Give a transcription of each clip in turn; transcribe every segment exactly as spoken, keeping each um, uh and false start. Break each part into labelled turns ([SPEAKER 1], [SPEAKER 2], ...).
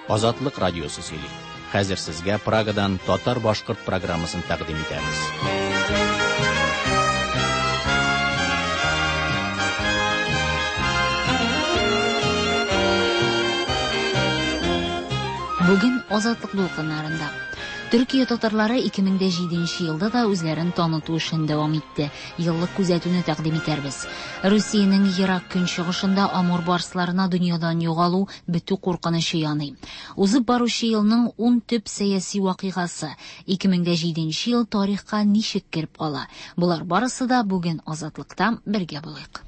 [SPEAKER 1] Азатлык радиосы сөйли. Хәзер сезгә Прагадан татар-башкорт программасын тәкъдим итәбез.
[SPEAKER 2] Бүген Азатлык дулкыннарында Төркия татарлары ике мең җиденче елда да үзләрен таныту эшен дәвам итте. Еллык күзәтүне тәкъдим итәрбез. Русиянең ерак көнчыгышында Амур барсларына дөньядан югалу бетү куркынычы яный. Узып баручы елның ун төп сәяси вакыйгасы ике мең җиденче ел тарихка ничек кереп кала? Булар барысы да бүген Азатлыкта бергә булыйк.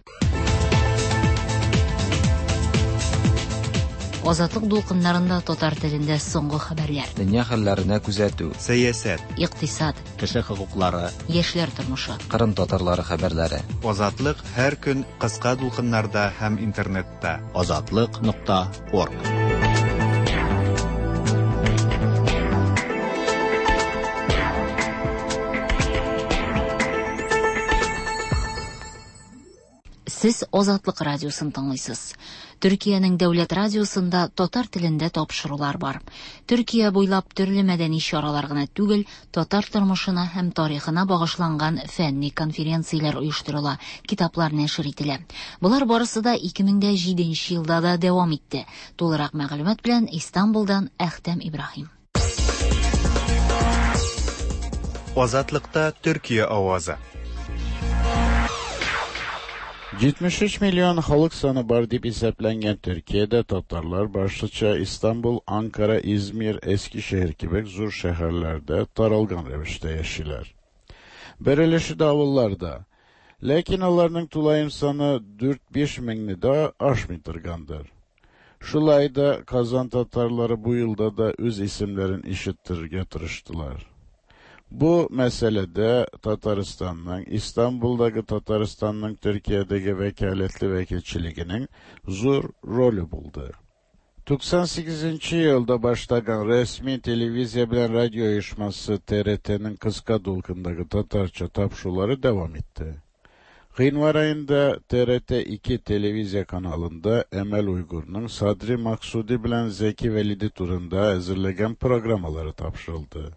[SPEAKER 2] Азатлык дулкыннарында татар телендә соңгы хәбәрләр.
[SPEAKER 3] Дөнья хәлләренә күзәтү,
[SPEAKER 4] сәясәт,
[SPEAKER 2] икътисад,
[SPEAKER 1] Кеше хокуклары,
[SPEAKER 2] яшьләр тормышы.
[SPEAKER 3] Кырым татарлары хәбәрләре.
[SPEAKER 4] Азатлык һәр көн кыска дулкыннарда һәм интернетта.
[SPEAKER 1] азатлык нокта орг.
[SPEAKER 2] Сез Азатлык радиосын тыңлыйсыз. Төркиянең дәүләт радиосында татар телендә тапшырулар бар. Төркия буйлап төрле мәдәни чаралар гына түгел, татар тормышына һәм тарихына багышланган фәнни конференцияләр оештырыла, китаплар нәшер ителә. Булар барысы да ике мең җиденче елда да дәвам итте. Тулырак мәгълүмат белән Истанбулдан Әхтәм Ибраһим.
[SPEAKER 4] Азатлыкта Төркия авазы.
[SPEAKER 5] җитмеш өч миллион халык саны бар дип исәпләнгән Төркиядә татарлар башлыча Истанбул, Анкара, Измир, Эскишәһәр кебек зур шәһәрләрдә таралган рәвештә яшиләр. Бер өлеше дә авылларда, ләкин аларның тулаем саны дүрт-биш меңне дә ашмый торгандыр. Шулай да Казан татарлары бу елда да үз исемләрен ишеттерергә тырыштылар. Бу мәсьәләдә Татарстанның, Истанбулдагы Татарстанның Төркиядәге вәкаләтле вәкилчелегенең зур роле булды. туксан сигезенче елда баштаган рәсми телевизия белән радио оешмасы Т Р Т'нең кыска дулкындагы татарча тапшырулары дәвам итте. Гыйнвар аенда Т Р Т ике телевизия каналында Әмәл Уйгурның Садри Максуди белән Зәки Вәлиди турында әзерләгән программалары тапшырылды.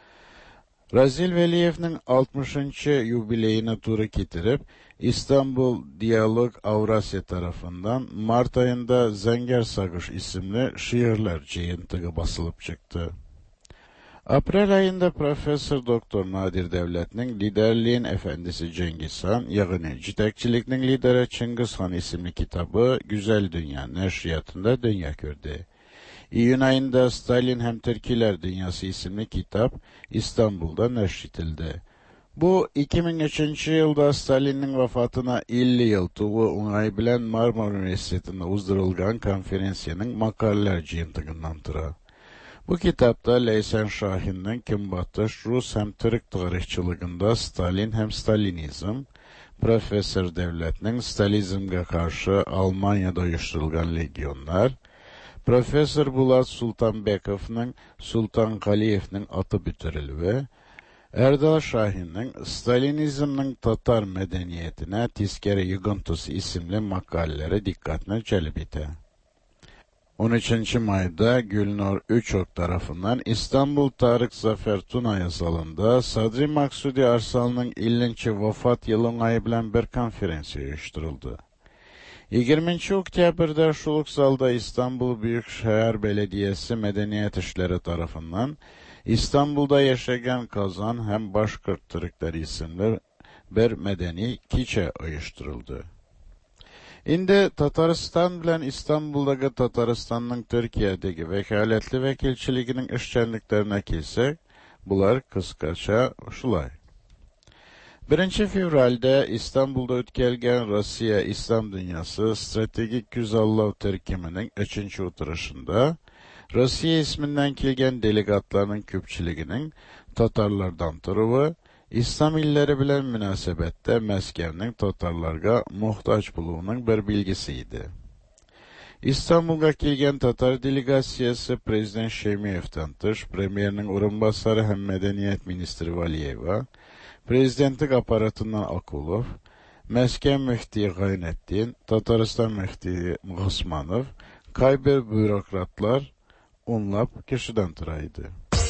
[SPEAKER 5] Разил Вәлиевнең алтмышынчы юбилейына туры китереп, Истанбул Диалог Аурасия тарафыннан март аенда Зәңгәр Сагыш исемле шигырьләр җыентыгы басылып чыкты. Апрель аенда профессор доктор Надир Дәүләтнең Лидерлин әфәндисе Җәңгизхан, ягъни җитәкчелекнең лидеры Чингис хан исемле китабы Güzel Dünya нәшриятында дөнья күрде. Июнь аенда Сталин һәм Төркиләр дөньясы исемле китап Истанбулда нәшр ителде. Бу ике мең өченче елда Сталинның вафатына илле ел тулу уңай белән Мармар университетында уздырылган конференциянең макаләләр җыентыгыннан тора. Бу китапта Ләйсән Шаһинның Көнбатыш рус һәм төрек тарихчылыгында Сталин һәм сталинизм, профессор Дәүләтнең сталинизмга каршы Алманиядә оештырылган легионнар, профессор Булат Султанбековның Султан Галиевның аты бетерелүе, Эрдал Шаһинның сталинизмның татар мәдәниятенә тискәре йогынтысы исемле макаләләре диккатны җәлеп итә. он üçüncü майда Гөлнур Üçok тарафыннан Истанбул Тарык Зафер Тунай залында Садри Максуди Арсалның илленче вафат елы уңайы белән бер конференция оештырылды. егерменче октябрьдә шул ук залда Истанбул Büyük шәһәр бәләдиясе мәдәният эшләре тарафыннан Истанбулда яшәгән Казан һәм башкорт төрекләре исемле бер мәдәни кичә оештырылды. Инде Татарстан белән Истанбулдагы Татарстанның Төркиядәге вәкаләтле вәкилчелегенең эшчәнлекләренә килсәк, булар кыскача шулай. Беренче февральдә Истанбулда үткәрелгән Россия Ислам дөньясы стратегик күзаллау төркеменең өченче утырышында Россия исеменнән килгән делегатларның күпчелегенең татарлардан торуы İslam illəri белән münasibətdə Məskəvның tatarlarga muhtaç bulunun bir bilgisi idi. İstanbul'a kilgən tatar delegasiyası Prezident Şemiyev'dən tış, Premierinin orunbasarı hem Medeniyet Ministri Valiyeva, Prezidentlik aparatından Akulov, Məskəv müftiyi Qaynettin, Tataristan müftiyi Osmanov, Kayber bürokratlar, onlap kişiden turaydı.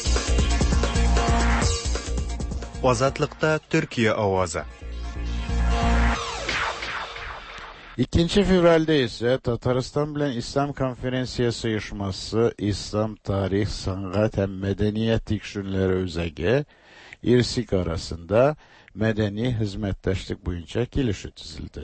[SPEAKER 4] Ozatlıkta Türkiye avazı.
[SPEAKER 5] ikkinchi fevralda ise Tatariston bilan Islom konferensiyasi uyushmasi Islom tarix, san'at ham madaniyat tekshiruvlari o'zagi irsik orasida madaniy xizmatdoshlik bo'yicha kelishuv tuzildi.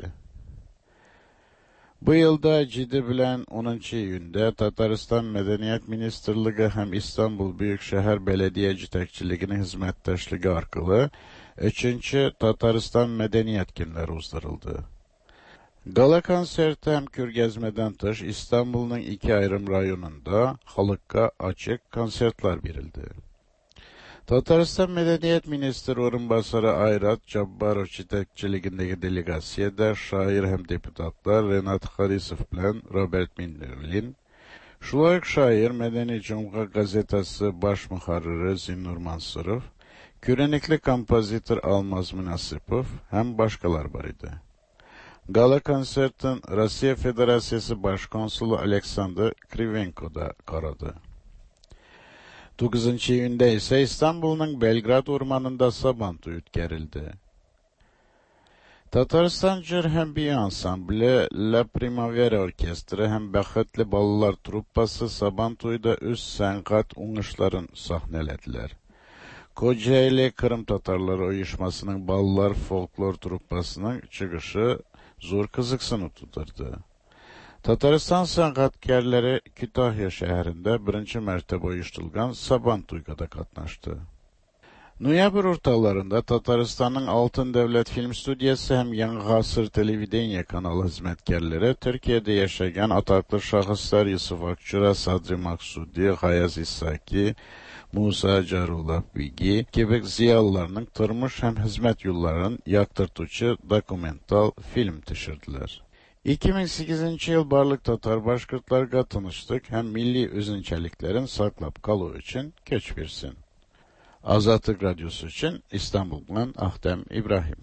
[SPEAKER 5] Bu yılda Cidi bilan o'ninchi iyunda Tatariston Madaniyat Ministerligi ham İstanbul Büyükşehir Belediye yetakchiligining xizmatdoshligi orqali uchinchi Tatariston madaniyat kunlari uzdirildi. Gala konserti hem ko'rgazmadan tış İstanbul'un iki ayrım rayonunda halkka açık konsertler verildi. Tatariston Medeniyet Ministri o'rinbosari Ayrat Jabbarov yetakchiligidagi delegatsiyada shoir hem deputatlar Renat Harisov bilan Robert Minderlin, shuningdek shoir Madaniy Jumg'a gazetasi bosh muharriri Zinnur Mansurov, ko'rinekli kompozitor Almaz Munasipov ham boshqalar bor edi. Gala konsertin Rossiya Federatsiyasi bosh konsuli Aleksandr Krivenko'da qaradı. to'qqizinchi iyunda ise İstanbul'un Belgrad ormanında Sabantoy o'tkarildi. Tatariston Jirhambiy ansambli La Primavera orkestri hem Baxtli bolalar truppasi Sabantoyda o'z san'at o'ng'ishlarini sahnelediler. Kocaeli Kırım Tatarları uyushmasining bolalar folklor truppasining chiqishi zo'r qiziqsin tuturdu. Tatariston san'atkorlari Kütahya shahrida birinchi marta uyushtirilgan Sabantoy'da qatnashdi. Noyabr o'rtalarında Tataristonning Altın Devlet Film Studiyasi hem Yangi Asır televideniya kanalı hizmetkarları Türkiye'de yaşayan ataklı şahıslar Yusuf Akçura, Sadri Maksudi, Hayaz İssaki, Musa Jarullah Bigi gibi ziyalılarının turmuş hem hizmet yollarının yaktırtıcı dokumental film düşürdüler. iki ming sekizinchi yıl barlık Tatar Başkırtlarga tanıştık hem milli özünçeliklerin saklap kalığı için köç versin. Azatlık Radyosu için İstanbul'dan Ahtem İbrahim.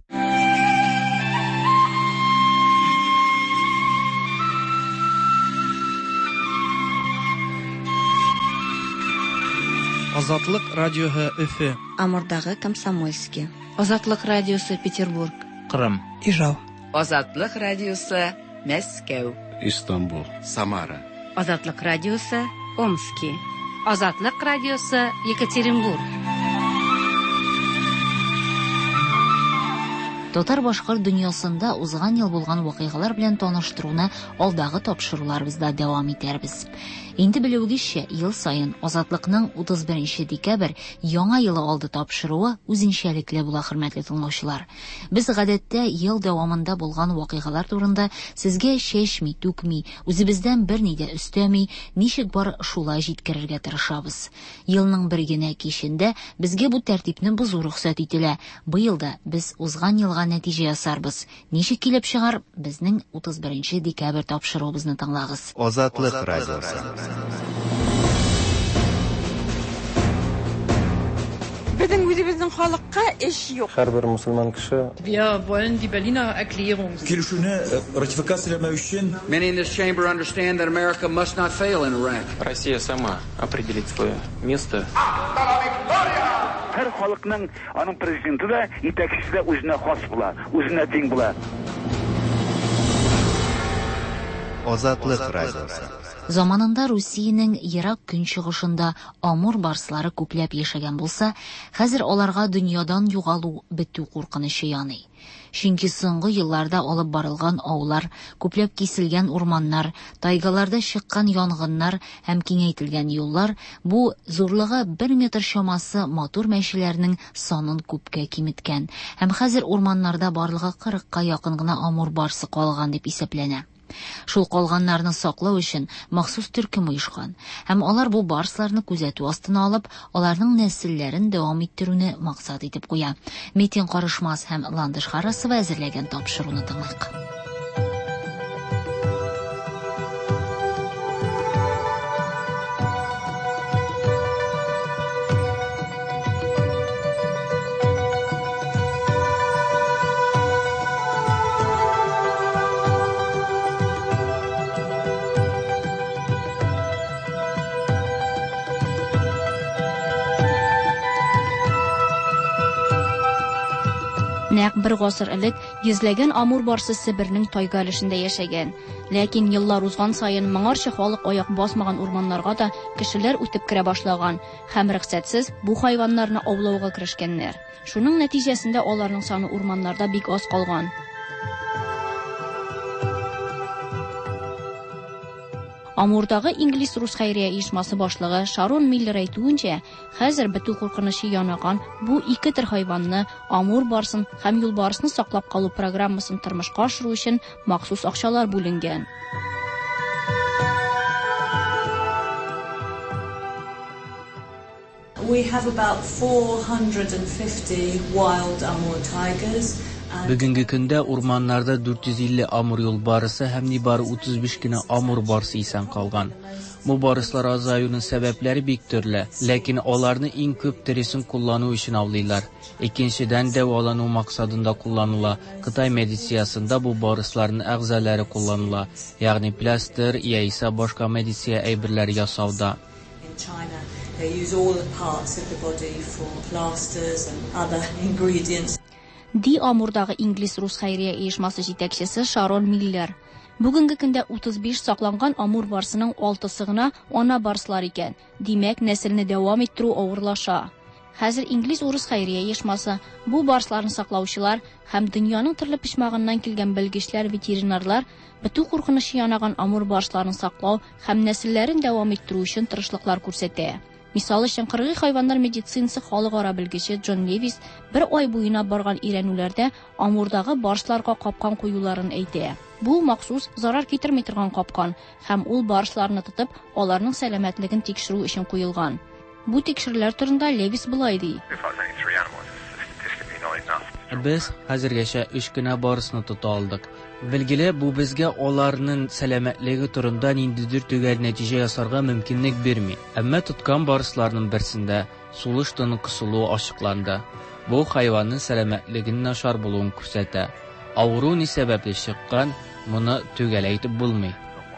[SPEAKER 6] Azatlık Radyosu Öfü,
[SPEAKER 7] Amurdağı Komsomolski,
[SPEAKER 2] Azatlık Radyosu Peterburg,
[SPEAKER 1] Kırım,
[SPEAKER 6] İjao,
[SPEAKER 8] Azatlık Radyosu Moskva,
[SPEAKER 5] İstanbul,
[SPEAKER 4] Samara.
[SPEAKER 7] Azatlık Radyosu Omski,
[SPEAKER 2] Azatlık Radyosu Yekaterinburg. Татар башкорт дөньясында узган ел булган вакыйгалар белән таныштыруны алдагы тапшыруларыбызда дәвам итәрбез. Инде белүегезчә, ел сайын Азатлыкның утыз беренче декабрь яңа елы алды тапшыруы үзенчәлекле була, хөрмәтле тыңлаучылар. Без гадәттә ел дәвамында булган вакыйгалар турында сезгә чәчми, түкми, үзебездән берни дә өстәми, ничек бар шулай җиткерергә тырышабыз. Елның бер генә кичендә безгә бу тәртипне бозу рөхсәт ителә. Быел да без узган елга нәтиҗә ясарбыз. Ничек килеп чыгар? Безнең утыз беренче декабрь тапшыруыбызны тыңлагыз.
[SPEAKER 4] Озатлык радиосы.
[SPEAKER 9] Bizning үзебезнең халыкка эш юк.
[SPEAKER 10] Һәрбер мусульман кеше
[SPEAKER 9] Wir wollen die Berliner Erklärung.
[SPEAKER 11] Килешүне ратификацияләмәү өчен
[SPEAKER 12] Many in this chamber understand that America must not fail in Iraq.
[SPEAKER 10] Россия сама определит свое место.
[SPEAKER 13] Һәр халыкның аның президенты да, итәкчесе дә үзенә хас була, үзенә тиң була.
[SPEAKER 4] Озатлык радиосы.
[SPEAKER 2] Заманында Русиянең ерак көнчыгышында Амур барслары күпләп яшәгән булса, хәзер аларга дөньядан югалу, бетү куркынычы яный. Чөнки соңгы елларда алып барылган аулар, күпләп киселгән урманнар, тайгаларда чыккан янгыннар һәм киңәйтелгән юллар бу зурлыгы бер метр чамасы матур мәчеләрнең санын күпкә киметкән. Һәм хәзер урманнарда барлыгы кырыкка якын гына Амур барсы калган дип исәпләнә. Шул калганнарны саклау өчен махсус төркем оешкан. Һәм алар бу барсларны күзәтү астына алып, аларның нәселләрен дәвам иттерүне максат итеп куя. Метин Карышмас һәм Ландыш Харасова әзерләгән тапшыруны тыңлыйк.
[SPEAKER 14] Bir гасыр элек йөзләгән амур барсы Сибирнең тайга өлешендә яшәгән. Ләкин еллар узган саен моңарчы халык аяк басмаган урманнарга да кешеләр үтеп керә башлаган һәм рөхсәтсез бу хайваннарны аулауга керешкәннәр. Шуның нәтиҗәсендә аларның саны урманнарда бик аз калган. Амурдагы инглиз-рус хәйрия оешмасы башлыгы Шарон Миллер әйтүенчә, хәзер бетү куркынышы янаган бу ике төр хайванны, амур барсын һәм юлбарысны саклап калу программасын тормышка ашыру өчен махсус акчалар бүленгән.
[SPEAKER 15] We have about four hundred fifty wild Amur tigers.
[SPEAKER 16] Бүгенге көндә урманнарда дүрт йөз илле амур юлбарысы һәм нибары утыз биш кенә амур барсы исән калган. Бу барыслар азаюның сәбәпләре бик төрле, ләкин аларны иң күп тересен куллану өчен аулыйлар. Икенчедән дәвалану максатында кулланыла. Кытай медицинасында бу барысларның әгъзалары кулланыла, ягъни пластир яисә башка медицина әйберләре ясауда.
[SPEAKER 15] They use all the parts of the body for plasters and other ingredients.
[SPEAKER 14] Ди Амурдагы инглиз-рус хәйрия оешмасы җитәкчесе Шарон Миллер. Бүгенге көндә утыз биш сакланган амур барсының алтысы гына ана барслар икән. Димәк, нәселне дәвам иттерү авырлаша. Хәзер инглиз-рус хәйрия оешмасы бу барсларны саклаучылар һәм дөньяның төрле почмагыннан килгән белгечләр, ветеринарлар бетү куркынышы янаган амур барсларын саклау һәм нәселләрен дәвам иттерү өчен тырышлыклар күрсәтә. Мисал өчен кыргый хайваннар медицинасы халыкара белгече Джон Левис бер ай буена барган ирәнүләрдә амурдагы барсларга капкан куюларын әйтә. Бу махсус зарар китерми торган капкан һәм ул барсларны тотып, аларның сәламәтлеген тикшерү өчен куелган. Бу тикшерүләр турында Левис булай ди.
[SPEAKER 16] Без хәзергәчә өч кенә барысны тота алдык. Белгеле, бу безгә аларның сәламәтлеге турында ниндидер төгәл нәтиҗә ясарга мөмкинлек бирми. Әмма тоткан барысларның берсендә сулыш тыны кысылуы ачыкланды. Бу хайванның сәламәтлегенең начар булуын күрсәтә. Авыру ни сәбәпле чыккан, моны төгәл әйтеп булмый.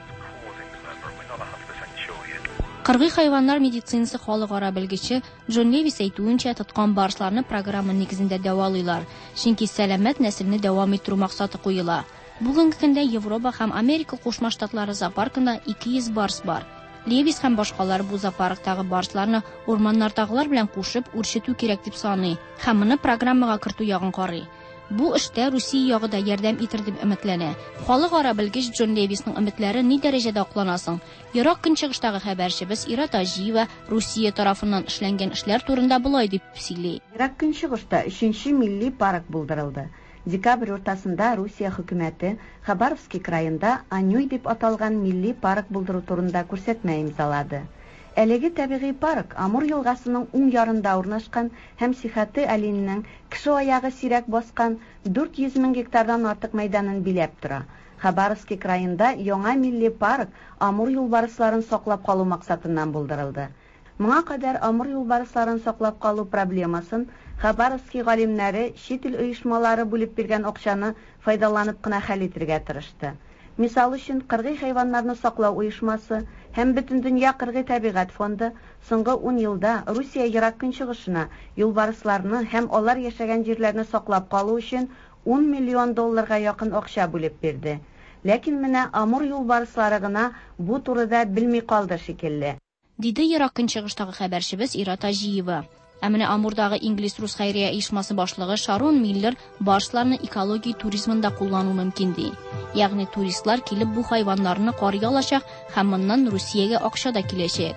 [SPEAKER 14] Кыргый хайваннар медицинасы халыкара белгече Джон Левис әйтүенчә, тоткан барсларны программа нигезендә дәвалыйлар, чөнки сәламәт нәселне дәвам иттерү максаты куела. Бүгенге көндә Европа һәм Америка Кушма Штатлары зоопаркында ике йөз барс бар. Левис һәм башкалар бу зоопарктагы барсларны урманнардагылар белән кушып үрчетү кирәк дип саный һәм моны программага кертү ягын карый. Бу эштә Русия ягы да ярдәм итер дип өметләнә. Халыкара белгеч Джон Левисның өметләре ни дәрәҗәдә акланасың? Ерак көнчыгыштагы хәбәрчебез Ира Тажиева Русия тарафыннан эшләнгән эшләр турында булай дип сөйли.
[SPEAKER 17] Ерак көнчыгышта өченче милли парк булдырылды. Декабрь уртасында Русия хөкүмәте Хабаровский краенда Анюй дип аталган милли парк булдыру турында күрсәтмә имзалады. Әлеге табигый парк Амур елгасының уң ярында урнашкан һәм сихәте әлиннең кеше аягы сирәк баскан дүрт йөз мең гектардан артык мәйданын биләп тора. Хабаровский краенда яңа милли парк Амур юлбарысларын саклап калу максатыннан булдырылды. Моңа кадәр Амур юлбарысларын саклап калу проблемасын Хабаровский галимнәре чит ил оешмалары бүлеп биргән акчаны файдаланып кына хәл итәргә тырышты. Мисал өчен, кыргый хайваннарны саклау оешмасы һәм бөтен дөнья кыргый табигать фонды соңгы ун елда Русия ерак көнчыгышына юлбарысларны һәм алар яшәгән җирләрне саклап калу өчен ун миллион долларга якын акча бүлеп бирде. Ләкин менә Амур юлбарыслары гына бу турыда белми калды шикелле.
[SPEAKER 14] Диде ерак көнчыгыштагы хәбәрчебез Ира Тажиева. Ә менә Амурдагы инглиз-рус хәйрия оешмасы башлыгы Шарон Миллер барсларны экология туризмында куллану мөмкин ди. Ягъни туристлар килеп бу хайваннарны карый алачак һәм моннан Русиягә акча да киләчәк.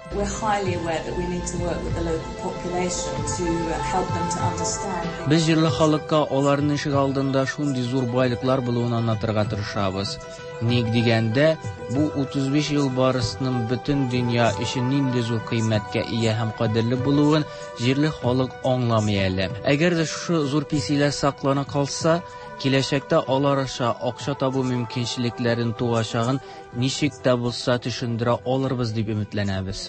[SPEAKER 16] Без җирле халыкка аларның ишек алдында шундый зур байлыклар булуын аңлатырга тырышабыз. Ник дигәндә, бу утыз биш ел барысының бөтен дөнья өчен нинди зур кыйммәткә ия һәм кадерле булуын җирле халык аңламый әле. Әгәр дә шу зур писиләр саклана калса, киләчәктә алар аша акча табу мөмкинчелекләрен туачагын ничек тә булса төшендерә алырбыз дип өметләнәбез.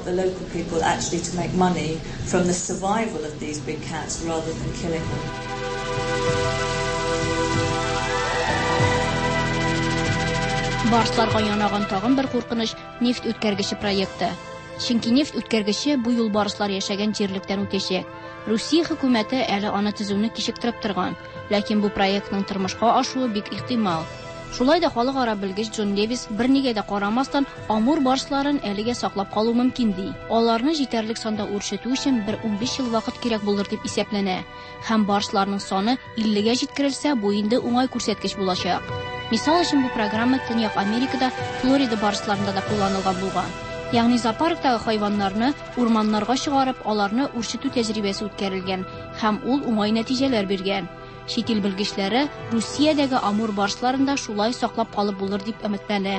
[SPEAKER 14] Барсларга янаган тагын бер куркыныч нефть үткәргече проекты. Чөнки нефть үткәргече бу юлбарыслар яшәгән җирлектән үтәчәк. Русия хөкүмәте әле аны төзүне кичектереп торган. ләкин бу проектның тормышка ашуы бик ихтимал. Шулай да халыкара белгеч Джон Дэвис бернигә дә карамастан Амур барсларын әлегә саклап калу мөмкин ди. Аларны җитәрлек санда үрчетү өчен бер унбиш ел вакыт кирәк булыр дип исәпләнә. Һәм барсларның саны иллегә җиткерелсә, бу инде уңай күрсәткеч булачак. Мисал өчен бу программа Төньяк Америкада Флорида барсларында да кулланылган булган. Ягъни зоопарктагы хайваннарны урманнарга чыгарып, аларны үрчетү тәҗрибәсе үткәрелгән һәм ул уңай нәтиҗәләр биргән. Шетел белгечләре Русиядәге Амур барсларында шулай саклап калып булыр дип өметләнә.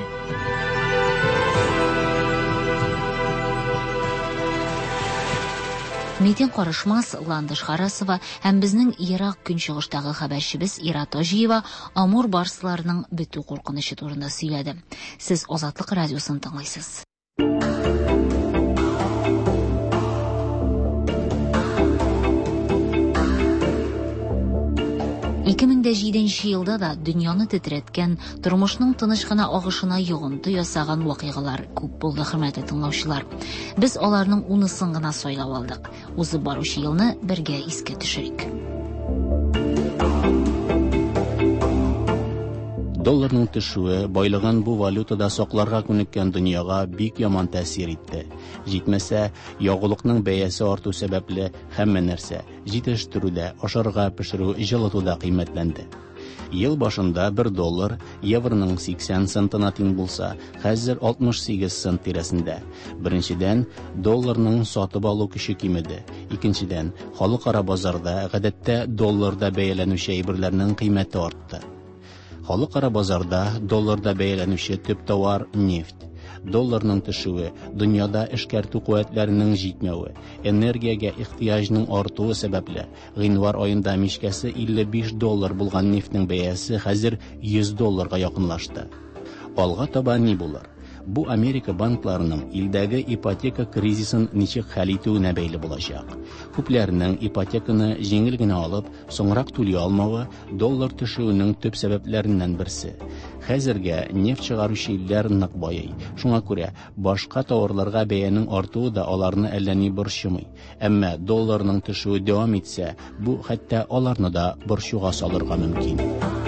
[SPEAKER 2] Митен Карышмас, Ландыш Харасова һәм безнең Ирак көнчыгыштагы хәбәрчебез Ира Тожиева Амур барсларының бетү куркынычы турында сөйләде. Сез Азатлык радиосын тыңлайсыз. ике мең җиденче елда да дөньяны тетреткән, тормышның тыныч кына агышына йогынты ясаган вакыйгалар күп булды, хөрмәтле тыңлаучылар. Без аларның унысын гына сайлап алдык. Узып баручы елны бергә искә төшерик.
[SPEAKER 1] Долларның төшүе байлыгын бу валютада сакларга күнеккән дөньяга бик яман тәэсир итте. Җитмәсә, ягулыкның бәясе арту сәбәпле һәммә нәрсә җитештерүдә, ашарга, пешерү, җылытуда кыйммәтләнде. Ел башында бер доллар евроның сиксән центына тиң булса, хәзер алтмыш сигез цент тирәсендә. Беренчедән, долларның сатып алу көче кимеде. Икенчедән, халыкара базарда гадәттә долларда бәяләнүче әйберләрнең кыйммәте артты. Халыкара базарда долларда бәяләнүче төп товар нефть. Долларның төшүе, дөньяда эшкәртү куәтләренең җитмәве, энергиягә ихтыяҗның артуы сәбәпле, гыйнвар аенда мичкәсе илле биш доллар булган нефтьнең бәясе хәзер йөз долларга якынлашты. Алга таба ни булыр? Бу Америка банкларының илдәге ипотека кризисын ничек хәл итүенә бәйле булачак. Күпләрнең ипотеканы җиңел генә алып, соңрак түли алмавы доллар төшүенең төп сәбәпләреннән берсе. Хәзергә нефть чыгаручы илләр нык байый. Шуңа күрә башка товарларга бәянең артуы да аларны әллә ни борчымый. Әмма долларның төшүе дәвам итсә, бу хәтта аларны да борчуга салырга мөмкин.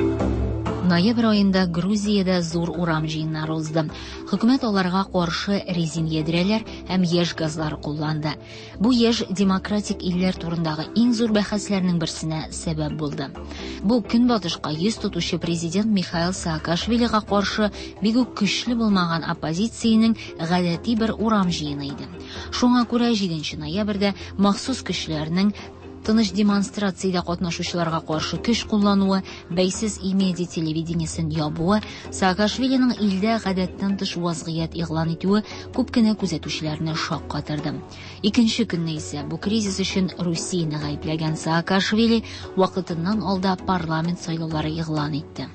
[SPEAKER 2] Ноябрь айында Грузиядә зур урам җыеннары узды. Хөкүмәт аларга каршы резин ядрәләр һәм яшь газлар кулланды. Бу яшь демократик илләр турындагы иң зур бәхәсләрнең берсенә сәбәп булды. Бу көнбатышка йөз тотучы президент Михаил Саакашвилига каршы бик үк көчле булмаган оппозициянең гадәти бер урам җыены иде. Шуңа күрә җиденче ноябрьдә махсус көчләрнең тыныч демонстрациядә катнашучыларга каршы көч куллануы, бәйсез и-медиа телевидениесен ябуы, Саакашвилиның илдә гадәттән тыш вазгыять игълан итүе күп кенә күзәтүчеләрне шаккатырды. Икенче көнне исә бу кризис өчен Русияны гаепләгән Саакашвили вакытыннан алда парламент сайлаулары игълан итте.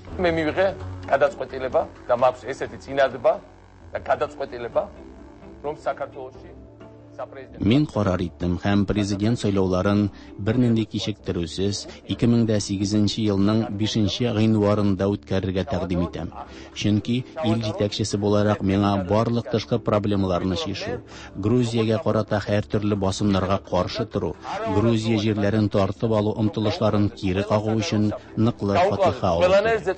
[SPEAKER 1] Мин карар иттем һәм президент сайлауларын бернинди кичектерүсез ике мең сигезенче елның бишенче гыйнварында үткәрергә тәкъдим итәм. Чөнки ил җитәкчесе буларак миңа барлык тышкы проблемаларны чишү, Грузиягә карата һәр төрле басымнарга каршы тору, Грузия җирләрен тартып алу омтылышларын кире кагу өчен ныклы фатиха алу.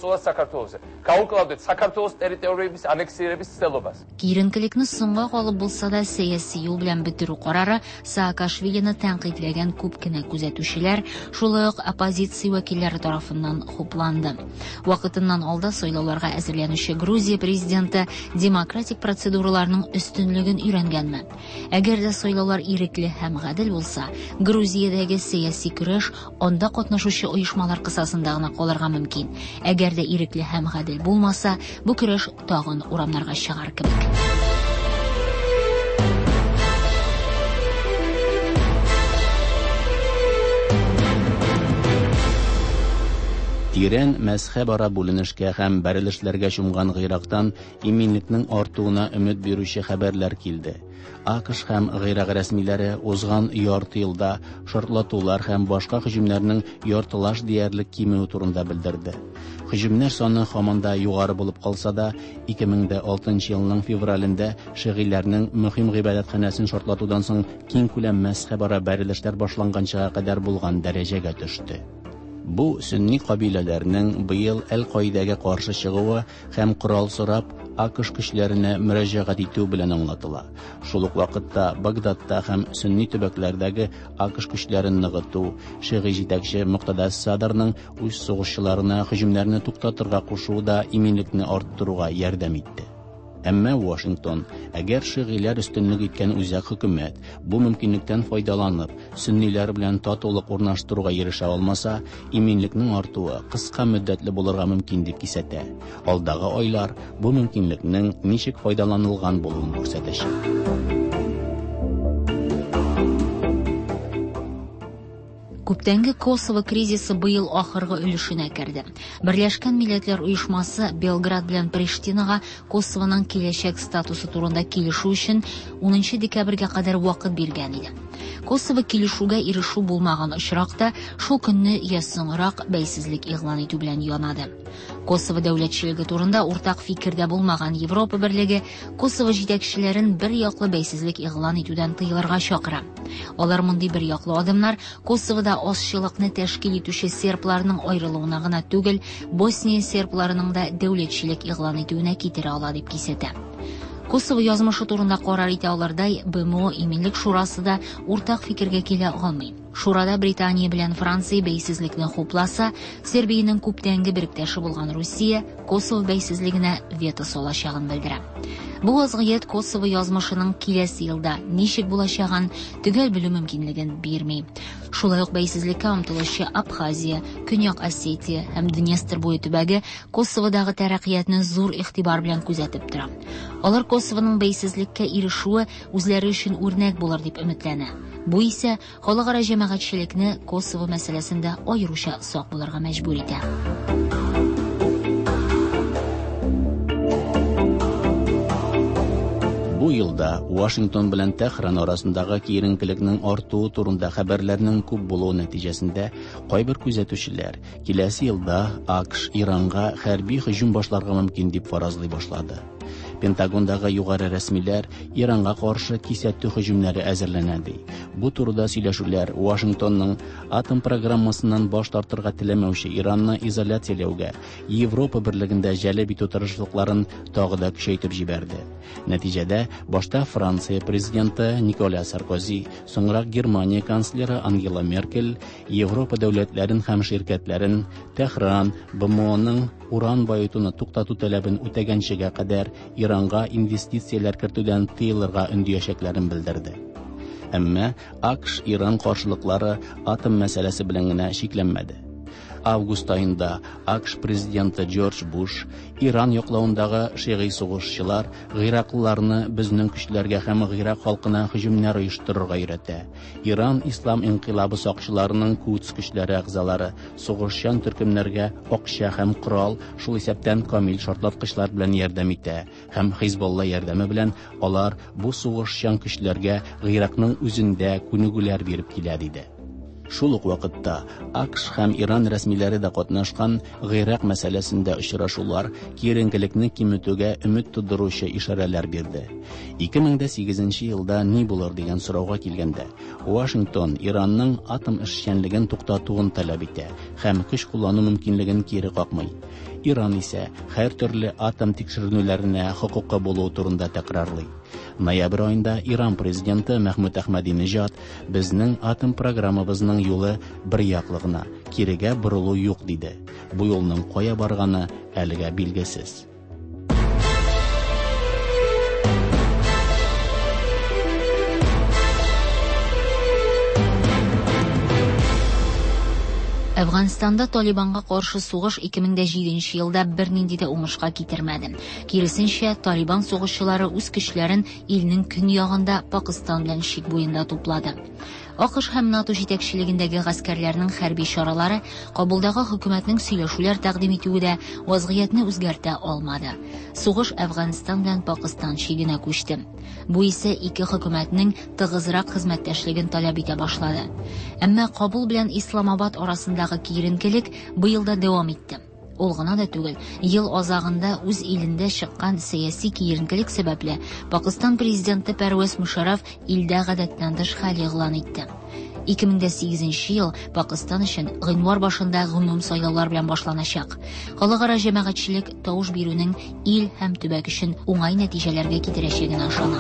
[SPEAKER 2] Киеренкелекне соңга калып булса да сәяси юл белән бетерү карары Саакашвилине тәнкыйтьләгән күп кенә күзәтүчеләр, шулай ук оппозиция вәкилләре тарафыннан хупланды. Вакытыннан алда сайлауларга әзерләнүче Грузия президенты демократик процедураларның өстенлеген өйрәнгәнме? Әгәр дә сайлаулар ирекле һәм гадел булса, Грузиядәге сәяси көрәш анда катнашучы оешмалар кысасында гына калырга мөмкин. Әгәр дә ирекле һәм гадел булмаса, бу көрәш тагын урамнарга чыгар кебек.
[SPEAKER 1] Тирән мәзһәбара бүленешкә һәм бәрелешләргә чумган Гыйрактан иминлекнең артуына өмет бирүче хәбәрләр килде. АКШ һәм Гыйрак рәсмиләре узган ярты елда шартлатулар һәм башка һөҗүмнәрнең яртылаш диярлек кимүе турында белдерде. Һөҗүмнәр саны һаманда югары булып калса да, ике мең алтынчы елның февралендә шигыләрнең мөһим гыйбадәтханәсен шартлатудан соң киң күләм мәзһәбара бәрелешләр башланганчага кадәр булган дәрәҗәгә төште. Бу сөнни кабиләләрнең быел Әл-Каидәгә каршы чыгуы һәм корал сорап АКШ көчләренә мөрәҗәгать итү белән аңлатыла. Шул ук вакытта Багдадта һәм сөнни төбәкләрдәге АКШ көчләрен ныгыту, шигъи җитәкче Муктада Садрның үз сугышчыларына һөҗүмнәрне туктатырга кушуы да иминлекне арттыруга ярдәм итте. Әмма Вашингтон, әгәр шигъиләр өстенлек иткән үзәк хөкүмәт бу мөмкинлектән файдаланып, сөнниләр белән татулык урнаштыруга ирешә алмаса, иминлекнең артуы кыска мөддәтле булырга мөмкин дип кисәтә. Алдагы айлар бу мөмкинлекнең ничек файдаланылган булуын күрсәтәчәк.
[SPEAKER 2] Күптәнге Косово кризисы быел ахыргы өлешенә керде. Берләшкән Милләтләр оешмасы Белград белән Приштинага Косовоның киләчәк статусы турында килешү өчен унынчы декабрьгә кадәр вакыт биргән иде. Косово килешүгә ирешү булмаган очракта шул көнне я соңрак бәйсезлек игълан итү белән янады. Косово дәүләтчелеге турында уртак фикердә булмаган Европа берлеге Косово җитәкчеләрен бер яклы бәйсезлек игълан итүдән тыелырга чакыра. Алар мондый бер яклы адымнар Косовода азчылыкны тәшкил итүче сербларның аерылуына гына түгел, Босния сербларының да дәүләтчелек игълан итүенә китерә ала дип кисәтә. Косово язмышы турында карар итә алырдай БМО иминлек шурасы да уртак фикергә килә алмый. Шурада Британия белән Франция бәйсезлекне хупласа, Сербиянең күптәнге беректәше булган Русия Косово бәйсезлегенә вето салачагын белдерә. Бу вазгыять Косово язмышының киләсе елда ничек булачагын төгәл белү мөмкинлеген бирми. Шулай ук бәйсезлеккә омтылучы Абхазия, Көньяк Осетия һәм Днестр буе төбәге Косоводагы тәрәккыятны зур игътибар белән күзәтеп тора. Алар Косовоның бәйсезлеккә ирешүе үзләре өчен үрнәк булыр дип өметләнә. Бу исә халыкара җәмәгатьчелекне Косово мәсьәләсендә аеруча сак булырга мәҗбүр итә.
[SPEAKER 1] Бу елда Вашингтон белән Тәһран арасындагы киеренкелекнең артуы турында хәбәрләрнең күп булуы нәтиҗәсендә кайбер күзәтүчеләр киләсе елда АКШ Иранга хәрби һөҗүм башларга мөмкин дип фаразлый башлады. Пентагондагы югары рәсмиләр Иранга каршы кисәтү һөҗүмнәре әзерләнә ди. Бу турыда сөйләшүләр Вашингтонның атом программасыннан баш тартырга теләмәүче Иранны изоляцияләүгә, Европа берлегендә җәлеп итү тырышлыкларын тагы да көчәйтеп җибәрде. Нәтиҗәдә башта Франция президенты Николя Саркози, соңрак Германия канцлеры Ангела Меркель Европа дәүләтләрен һәм ширкәтләрен Тәһран БМОның уран байытуны туктату талабын үтәгәнчегә кадәр Иранга инвестицияләр кертүдән тыелырга өндиячәкләрен белдерде. Әмма АКШ Иран каршылыклары атом мәсьәләсе белән генә шикләнмәде. Август айында АКШ президенты Джордж Буш Иран яклауындагы шигъи сугышчылар гыйраклыларны безнең көчләргә һәм гыйрак халкына һөҗүмнәр оештырырга өйрәтә. Иран ислам инкыйлабы сакчыларының Кудс көчләре әгъзалары сугышчан төркемнәргә акча һәм корал, шул исәптән камил шартлаткычлар белән ярдәм итә һәм Хизбулла ярдәме белән алар бу сугышчан көчләргә гыйракның үзендә күнегүләр биреп килә диде. Шул ук вакытта АКШ һәм Иран рәсмиләре дә катнашкан гыйрак мәсьәләсендә очрашулар киеренкелекне киметүгә өмет тудыручы ишарәләр бирде. ике мең сигезенче елда ни булыр дигән сорауга килгәндә, Вашингтон Иранның атом эшчәнлеген туктатуын таләп итә һәм көч куллану мөмкинлеген кире какмый. Иран исә һәр төрле атом тикшерүләренә хокукы булуы турында тәкрарлый. Ноябрь айында Иран президенты Мәхмүд Әхмәдинеҗад безнең атом программабызның юлы бер яклы гына, кирегә борылу юк диде. Бу юлның кая барганы әлегә билгесез.
[SPEAKER 2] Әфганстанда Талибанга каршы сугыш ике мең җиденче елда бернинди дә уңышка китермәде. Киресенчә, Талибан сугышчылары үз көчләрен илнең көньягында Пакистан белән шик буенда туплады. АКШ һәм НАТО җитәкчелегендәге гаскәрләрнең хәрби чаралары Кабулдагы хөкүмәтнең сөйләшүләр тәкъдим итүендә вазгыятьне үзгәртә алмады. Сугыш Әфганстан белән Пакистан шигенә күчте. Бу исә ике хөкүмәтнең тыгызрак хезмәттәшлеген таләп итә башлады. Әмма Кабул белән Исламабад арасындагы киеренкелек быел да дәвам итте. Ул гына да түгел, ел азагында үз илендә чыккан сәяси киеренкелек сәбәпле Пакистан президенты Пәрвез Мушарраф илдә гадәттән тыш хәл игълан итте. ике мең сигезенче ел Пакистан өчен гыйнвар башында гомум сайлаулар белән башланачак. Халыкара җәмәгатьчелек тавыш бирүнең ил һәм төбәк өчен уңай нәтиҗәләргә китерәчәгенә ышана.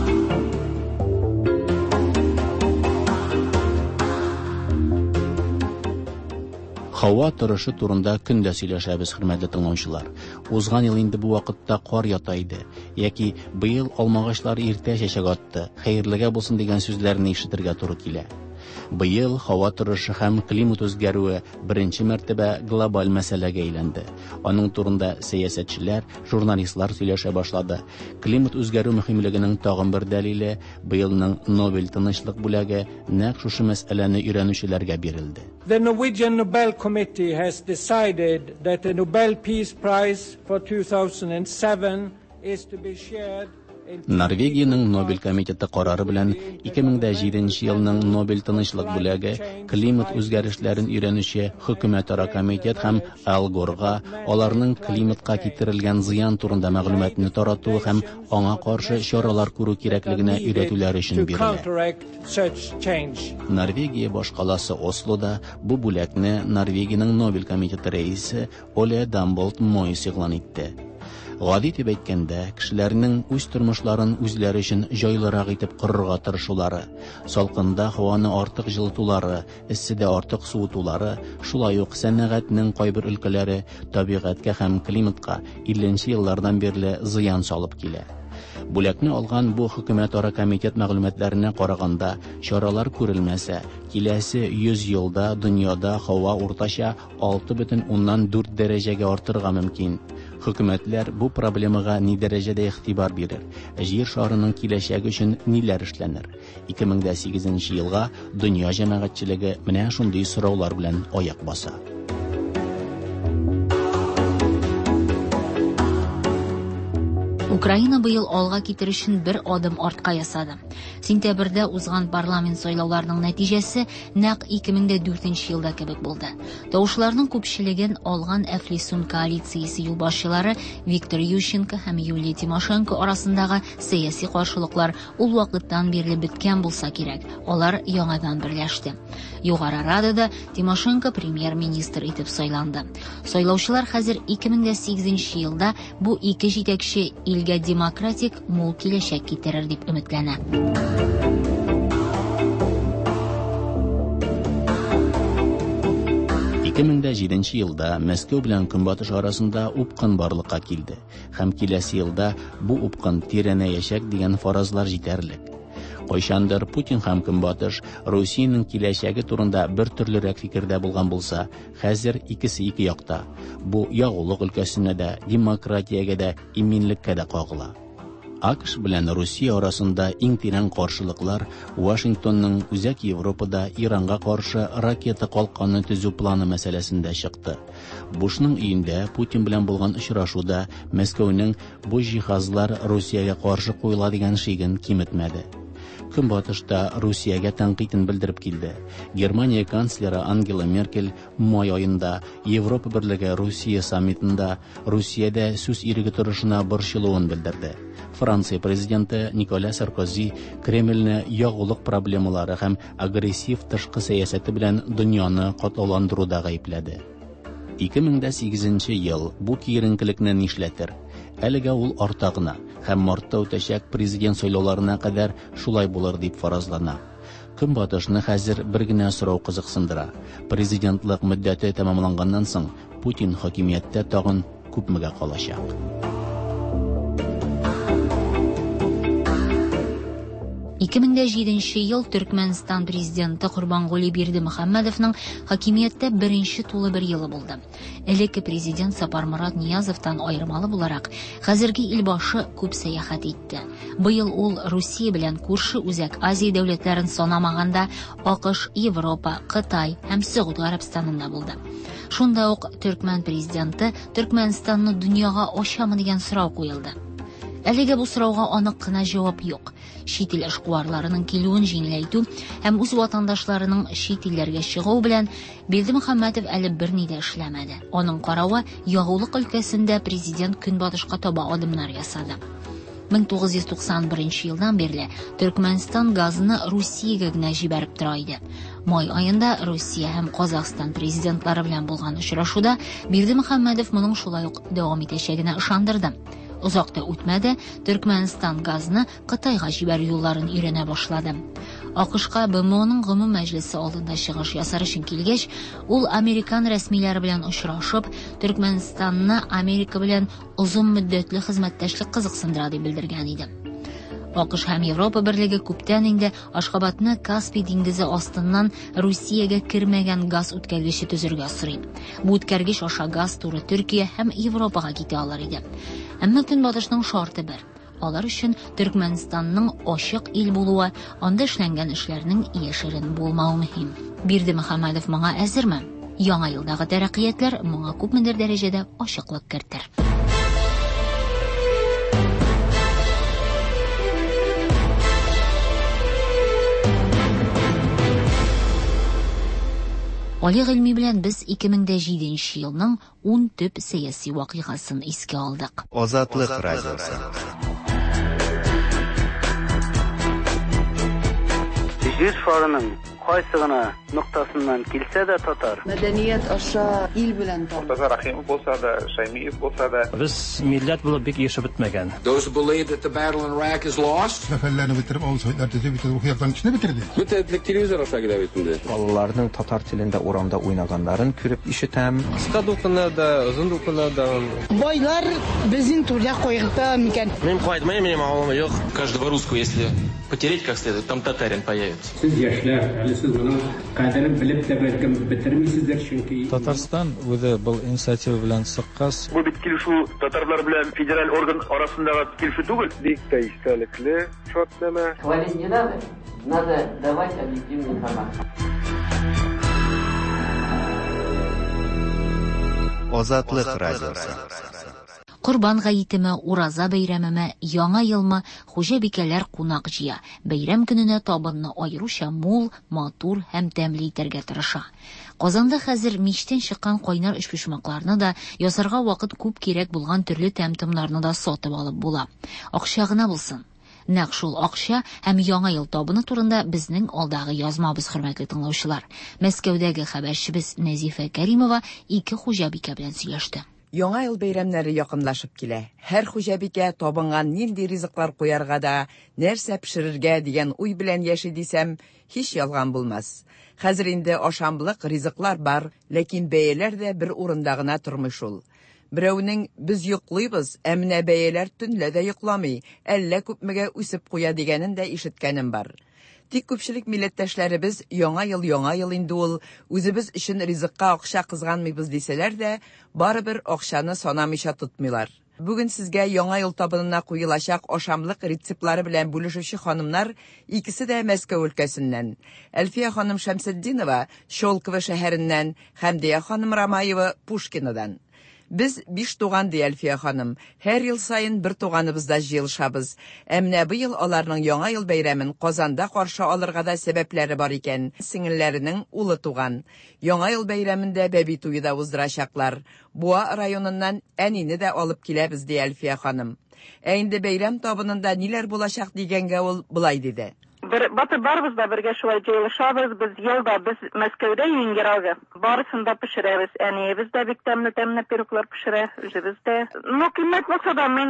[SPEAKER 1] Һава торышы турында көндә сөйләшәбез, хөрмәтле тыңлаучылар. Узган ел инде бу вакытта кар ята иде, яки быел алмагачлар иртә чәчәк атты, хәерлегә булсын дигән сүзләрне ишетергә туры килә. Быел һава торышы һәм климат үзгәрүе беренче мәртәбә глобаль мәсьәләгә әйләнде. Аның турында сәясәтчеләр, журналистлар сөйләшә башлады. Климат үзгәрү мөһимлегенең тагын бер дәлиле быелның Нобель тынычлык бүләге нәкъ шушы мәсьәләне өйрәнүчеләргә бирелде.
[SPEAKER 18] The Norwegian Nobel Committee has decided that the Nobel Peace Prize for two thousand seven is to be shared.
[SPEAKER 1] Норвегиянең Нобель комитеты карары белән ике мең җиденче елның Нобель тынычлык бүләге климат үзгәрешләрен өйрәнүче хөкүмәтара комитет һәм Ал Горга аларның климатка китерелгән зыян турында мәгълүматны тарату һәм аңа каршы чаралар күрү кирәклегенә өйрәтүләр өчен бирелә. Норвегия башкаласы Ослода бу бүләкне Норвегиянең Нобель комитеты рәисе Оле Дамболт Мойс игълан итте. Гади итеп әйткәндә, кешеләрнең үз тормышларын үзләре өчен җайлырак итеп корырга тырышулары, салкында һаваны артык җылытулары, эсседә артык суытулары, шулай ук сәнәгатьнең кайбер өлкәләре табигатькә һәм климатка илленче еллардан бирле зыян салып килә. Бүләкне алган бу хөкүмәтара комитет мәгълүматларына караганда, чаралар күрелмәсә, киләсе йөз елда дөньяда һава уртача алты бөтен уннан дүрт дәрәҗәгә артырга мөмкин. Хөкүмәтләр бу проблемага ни дәрәҗәдә игътибар бирер? Җир шарының киләчәге өчен ниләр эшләнер? ике мең сигезенче елга дөнья җәмәгатьчелеге менә шундый сораулар белән аяк баса.
[SPEAKER 2] Украина быел алга китер өчен бер адым артка ясады. Сентябрьдә узган парламент сайлауларының нәтиҗәсе нәкъ ике мең дүртенче елда кебек булды. Тавышларның күпчелеген алган Әфлисун коалициясе юлбашчылары Виктор Ющенко һәм Юлия Тимошенко арасындагы сәяси каршылыклар ул вакыттан бирле беткән булса кирәк. Алар яңадан берләште. Югары Радада Тимошенко премьер-министр итеп сайланды. Сайлаучылар хәзер ике мең сигезенче елда бу ике җитәкче илгә демократик мул киләчәк китерер дип өметләнә.
[SPEAKER 1] ике мең җиденче елда Мәскәү белән Көнбатыш арасында упкын барлыкка килде һәм киләсе елда бу упкын тирәнәячәк дигән фаразлар җитәрлек. Кайчандыр Путин һәм Көнбатыш Русиянең киләчәге турында бер төрлерәк фикердә булган булса, хәзер икесе ике якта. Бу ягулык өлкәсенә дә, демократиягә дә, иминлеккә дә кагыла. АКШ белән Русия арасында иң тирән каршылыклар Вашингтонның үзәк Европада Иранга каршы ракета калканы төзү планы мәсьәләсендә чыкты. Бушның өендә Путин белән булган очрашуда Мәскәүнең бу җиһазлар Русиягә каршы куела дигән шиген киметмәде. Көнбатышта Русиягә тәнкыйтен белдереп килде. Германия канцлеры Ангела Меркель май айында Европа берлеге Русия саммитында Русиядә сүз иреге торышына борчылуын белдерде. Франция президенты Николя Саркози Кремльне ягулык проблемалары һәм агрессив тышкы сәясәте белән дөньяны катлауландыруда гаепләде. ике мең сигезенче ел бу киеренкелекне нишләтер? Әлегә ул арта гына һәм мартта үтәчәк президент сайлауларына кадәр шулай булыр дип фаразлана. Көнбатышны хәзер бер генә сорау кызыксындыра. Президентлык мөддәте тәмамланганнан соң Путин хакимияттә тагын күпмегә калачак?
[SPEAKER 2] ике мең җиденче ел Төркмәнстан президенты Курбангули Бердимөхәммәдовның хакимияттә беренче тулы бер елы булды. Элекке президент Сапармурат Ниязовтан айырмалы буларак, хәзерге илбашы күп сәяхәт итте. Быел ул Русия белән күрше үзәк Азия дәүләтләрен санамаганда АКШ, Европа, Кытай һәм Сәгъүд Гарәбстанында булды. Шунда ук Төркмән президенты Төркмәнстанны дөньяга ачамы дигән сорау куелды. Әлегә бу сорауга анык кына җавап юк. Чит ил эшкуарларының килүен җиңеләйтү һәм үз ватандашларының чит илләргә чыгуы белән Бердимөхәммәдов әле берни дә эшләмәде. Аның каравы, ягулык өлкәсендә президент Көнбатышка таба адымнар ясады. мең тугыз йөз туксан беренче елдан бирле Төркмәнстан газны Русиягә генә җибәреп тора иде. Май айында Россия һәм Казакстан президентлары белән булган очрашуда Бердимөхәммәдов моның шулай ук дәвам итәчәгенә ышандырды. Озак та үтмәде, Төркмәнстан газны Кытайга җибәрү юлларын өйрәнә башлады. АКШка БМОның гомум мәҗлесе алдында чыгыш ясар өчен килгәч, ул американ рәсмиләре белән очрашып, Төркмәнстанны Америка белән озын мөддәтле хезмәттәшлек кызыксындыра дип белдергән иде. АКШ һәм Европа берлеге күптән инде Ашхабадны Каспий диңгезе астыннан Русиягә кермәгән газ үткәргече төзергә сорый. Бу үткәргеч аша газ туры Төркия һәм Европага китә алыр иде. Әмма Көнбатышның шарты бер. Алар өчен Төркмәнстанның ачык ил булуы, анда эшләнгән эшләрнең яшерен булмауы мөһим. Бердимөхәммәдов моңа әзерме? Яңа елдагы тәрәккыятләр моңа күпмедер дәрәҗәдә ачыклык кертер. Али гыйльми белән без ике мең җиденче елның ун төп сәяси вакыйгасын искә алдык.
[SPEAKER 4] Азатлык радиосы.
[SPEAKER 13] Җир шарының кайсы гына нуктасыннан килсә дә татар.
[SPEAKER 9] Мәдәният аша ил белән тан.
[SPEAKER 10] Муртаза Рахимов булса да, Шаймиев булса да.
[SPEAKER 6] Без милләт булып бик яшәп бетмәгән.
[SPEAKER 12] Those who believe that the battle in Iraq is lost.
[SPEAKER 19] Сәфәрләрне бетереп, авызларны төзеп, ухыяктан кичне битерде.
[SPEAKER 10] Бүтәнлек телевизор аша килә бит инде.
[SPEAKER 3] Балаларның татар телендә урамда уйнаганнарын күреп ишетәм.
[SPEAKER 10] Кыска дулкыннар да, озын дулкыннар да.
[SPEAKER 9] Байлар безнең түрә куйганда микән?
[SPEAKER 10] Мин кайтмай, минем авылым юк. Каждого русского если потереть как следует, там татарин появится.
[SPEAKER 18] Сез яшьләр, әле сез моның кадерен белеп тә бәлкем бетермисездер, чөнки
[SPEAKER 20] Татарстан үзе был инициатива белән сыккас.
[SPEAKER 13] Бу бит килешү татарлар белән федераль орган арасындагы килешү түгел. Бик тә истәлекле шартлама.
[SPEAKER 21] Хвалить не надо, надо давать объективную информацию.
[SPEAKER 4] Азатлык радиосы.
[SPEAKER 2] Курбан гаетеме, ураза бәйрәмеме, яңа елмы, хуҗабикәләр кунак җыя. Бәйрәм көненә табынны аеруча мул, матур һәм тәмле итәргә тырыша. Казанда хәзер мичтән чыккан кайнар эшпошмакларны да, ясарга вакыт күп кирәк булган төрле тәм-томнарны да сатып алып була. Акча гына булсын. Нәкъ шул акча һәм яңа ел табыны турында безнең алдагы язмабыз, хөрмәтле тыңлаучылар. Мәскәүдәге хәбәрчебез Нәзифә Кәримова ике хуҗабикә белән сөйләште.
[SPEAKER 8] Яңа ел бәйрәмнәре якынлашып килә. Һәр хуҗабикә табынган нинди ризыклар куярга да, нәрсә пешерергә дигән уй белән яши дисәм, һич ялган булмас. Хәзер инде ашамлык ризыклар бар, ләкин бәяләр дә бер урында гына тормый шул. Берәүнең без йоклыйбыз, ә менә бәяләр төнлә дә йокламый, әллә күпмегә үсеп куя дигәнен дә ишеткәнем бар. Тик күпчелек милләттәшләребез яңа ел яңа ел инде ул, үзебез өчен ризыкка акча кызганмыйбыз дисәләр дә, барыбер акчаны санамыйча тотмыйлар. Бүген сезгә яңа ел табынына куелачак ашамлык рецептлары белән бүлешүче ханымнар икесе дә Мәскәү өлкәсеннән. Әлфия ханым Шәмсетдинова Щелково шәһәреннән, Хәмдия ханым Рамаева Пушкинадан. Без биш туган ди Әлфия ханым. Һәр ел сайын бер туганыбызда җыелышабыз. Ә менә быел аларның яңа ел бәйрәмен Казанда каршы алырга да сәбәпләре бар икән. Сеңелләренең улы туган. Яңа ел бәйрәмендә бәби туе да уздырачаклар. Буа районыннан әнине дә алып киләбез ди Әлфия ханым. Ә инде бәйрәм табынында ниләр булачак дигәнгә ул былай диде.
[SPEAKER 22] Бер батыр барбыз да бергә шулай җыелышабыз. Без елда без Мәскәүдә юнгералга барысын да пешерәбез. Әниебез дә бик тәмле-тәмле пироглар пешерә, үзебез дә. Ну, кыйммәт булса да мин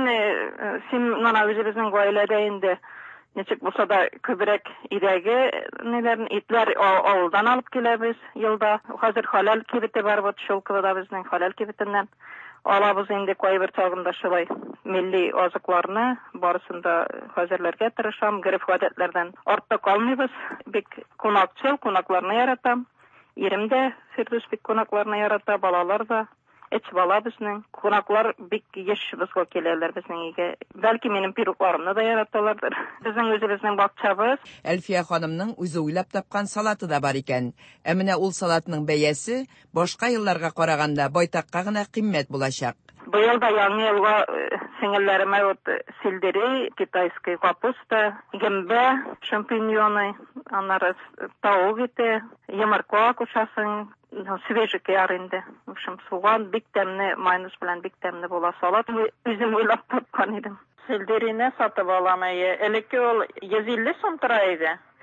[SPEAKER 22] син нана үзебезнең гаиләдә инде ничек булса да күбрәк ирәге ниләрне итләр авылдан алып киләбез елда. Хәзер халал кибете бар бу Щелковода безнең халал кибетеннән. Алабыз инде кайбер чагында шулай милли азыкларны барысында хәзерләргә тырышам, гәрәф-гадәтләрдән артта калмыйбыз. Бик кунакчыл, кунакларны яратам. Ирем дә Фирдус бик кунакларны ярата, балалар да. Эч бала безнең кунаклар бик еш безгә киләләр безнең өйгә. Бәлки минем пирогларымны да яраталардыр. Безнең үзебезнең бакчабыз.
[SPEAKER 8] Әлфия ханымның үзе уйлап тапкан салаты да бар икән. Ә менә ул салатның бәясе башка елларга караганда байтакка гына кыйммәт булачак.
[SPEAKER 22] Быел да яңа елга сеңелләремә вот сельдерей, китайский капуста, гембе, шампиньоны, аннары тауык ите, йомырка кушасын, свежий кияр инде. В общем, суган бик тәмле, майонез белән бик тәмле була салат. Үзем уйлап тапкан идем. Сельдерейне сатып алам әйе. Элекке ул йөз илле сум тора иде.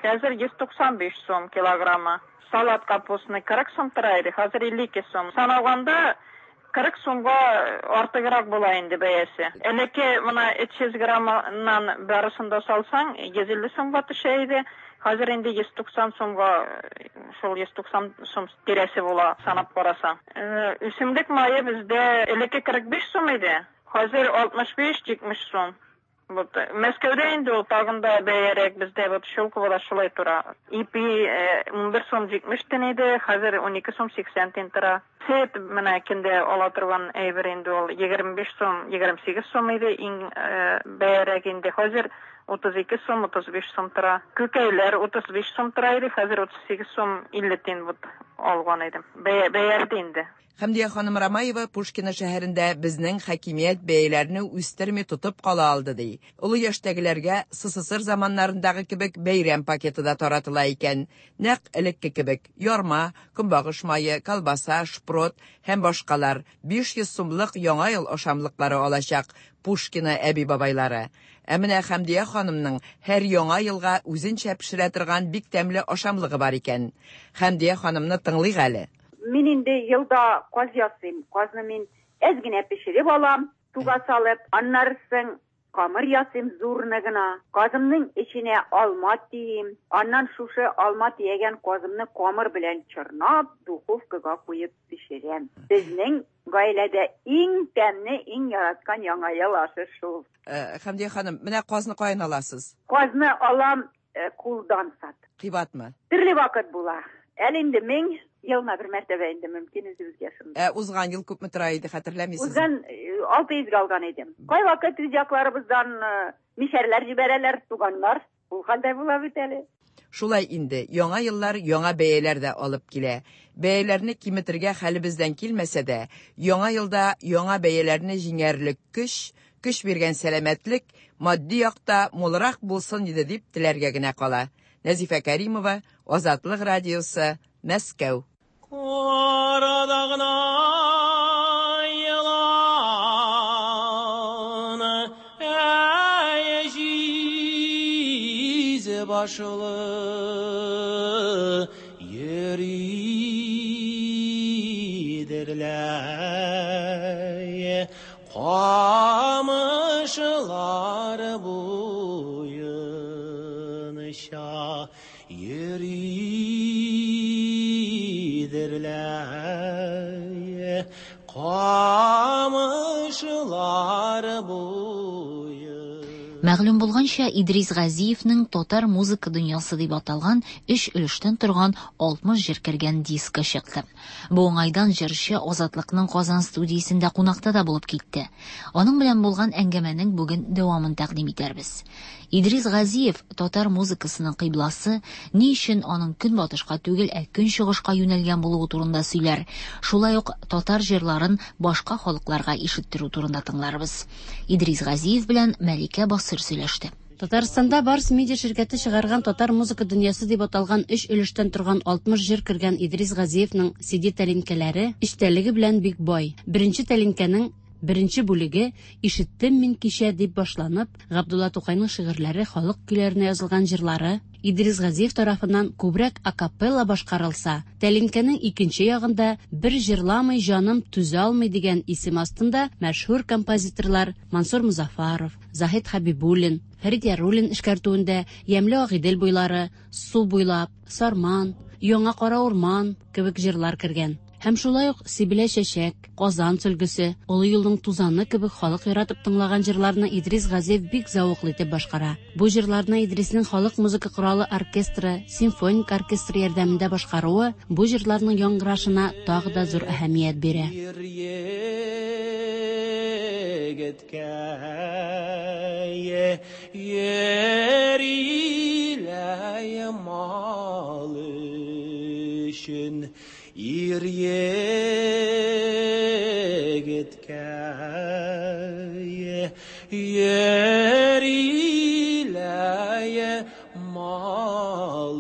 [SPEAKER 22] Хәзер йөз туксан биш сум килограммы. Салат капустаны кырык сум тора иде, хәзер илле ике сум. Саналганда кырык сумга артыграк була инде бәясе. Элекке мына өч йөз граммнан барысын да салсаң, йөз илле сумга төшә иде. Хәзер инде йөз туксан сумга, шул йөз туксан сум тирәсе була санап карасаң. Үсемлек майы бездә элекке кырык биш сум иде. Хәзер алтмыш биш җитмеш сум. Вот Мәскәүдә инде ул тагында бәярәк, бездә вот Щелковода шулай тора. Ипи ун бер сум җитмеш тен иде, хәзер ун ике сум сиксән тен тора. Сет менә киндә ала торган әйбер инде ул егерме биш сум, егерме сигез сум иде, иң бәярәк инде. Хәзер утыз ике сум, утыз биш сум тора. Күкәйләр утыз биш сум тора иде, хәзер утыз сигез сум илле тен вот алган идем. Бәярде инде.
[SPEAKER 8] Хәмдия ханым Рамаева Пушкина шәһәрендә безнең хакимият бәяләрне үстерми тотып кала алды ди. Улы яшьтәгеләргә СССР заманнарындагы кебек бәйрәм пакеты да таратыла икән. Нәкъ элекке кебек ярма, көнбагыш майы, колбаса, шпрот һәм башкалар биш йөз сумлык яңа ел ашамлыклары алачак Пушкина әби-бабайлары. Ә менә Хәмдия ханымның һәр яңа елга үзенчә пешерә торган бик тәмле ашамлыгы бар икән. Хәмдия ханымны тыңлыйк әле.
[SPEAKER 5] Мин инде елда каз ясыйм. Казны мин әзгенә пешереп алам, туга салып, аннарсын камыр ясыйм зурны гына. Казымның içine алма тием. Аннан шушы алма тиягән казымны камыр белән чорнап, духовкага куеп пешерәм. Безнең гаиләдә иң тәмле, иң яраткан яңа ел ашы шул.
[SPEAKER 8] Хәмдия ханым, менә казны каян аласыз?
[SPEAKER 5] Казны алам кулдан сат.
[SPEAKER 8] Кыйбатмы?
[SPEAKER 5] Төрле вакыт була. Әле инде мең елна бер мәртәбә инде мөмкин үзебезгә шунда.
[SPEAKER 8] Ә узган ел күпме тора иде, хәтерләмисез?
[SPEAKER 5] Узган алты йөзгә алган идем. Кай вакыт үз якларыбыздан мишәрләр җибәрәләр, туганнар. Ул хәлдә була бит әле.
[SPEAKER 8] Шулай инде, яңа еллар яңа бәяләр дә алып килә. Бәяләрне киметергә хәлебездән килмәсә дә, яңа елда яңа бәяләрне җиңәрлек көч, көч биргән сәламәтлек, матди якта мулрак булсын диде дип теләргә генә кала. Нәзифә Кәримова, Азатлык радиосы, Мәскәү.
[SPEAKER 7] Арадагына елан әҗиз башлы йөридерләй камышлар буенча йөридерләй камышлар буенча.
[SPEAKER 2] Мәгълүм булганча, Идрис Газиевның татар музыка дөньясы дип аталган өч өлештән торган алтмыш җыр кергән диск чыкты. Бу уңайдан җырчы Азатлыкның Казан студиясендә кунакта да булып китте. Аның белән булган әңгәмәнең бүген дәвамын тәкъдим итәрбез. Идрис Газиев татар музыкасының кыйбласы, ни өчен аның көнбатышка түгел, ә көнчыгышка юнәлгән булуы турында сөйләр. Шулай ук татар җырларын башка халыкларга ишеттерү турында тыңларбыз. Идрис Газиев белән Мәликә Басыр сөйләште.
[SPEAKER 23] Татарстанда Барс медиа ширкәте чыгарган татар музыка дөньясы дип аталган өч өлештән торган алтмыш җыр кергән Идрис Газиевның си ди тәлинкәләре эчтәлеге белән бик бай. Беренче тәлинкәнең Беренче бүлеге «Ишеттем мин кичә» дип башланып, Габдулла Тукайның шигырьләре, халык көйләренә язылган җырлары Идрис Газиев тарафыннан күбрәк акапелла башкарылса, тәлинкәнең икенче ягында «Бер җырламый җаным түзә алмый» дигән исем астында мәшһүр композиторлар Мансур Музафаров, Заһид Хабибуллин, Фәрит Яруллин эшкәртүендә Ямле Агыйдел буйлары, Су буйлап, Сарман, Яңа кара урман кебек җырлар кергән. Һәм шулай ук Сибилә чәчәк, Казан сөлгесе, Олы юлның тузаны кебек халык яратып тыңлаган җырларны Идрис Газиев бик зауыклы итеп башкара. Бу җырларны Идрисның халык музыка коралы оркестры, симфоник оркестры ярдәмендә башкаруы бу җырларның яңгырашына тагы да зур әһәмият бирә.
[SPEAKER 7] Ir yegitke yer ile mal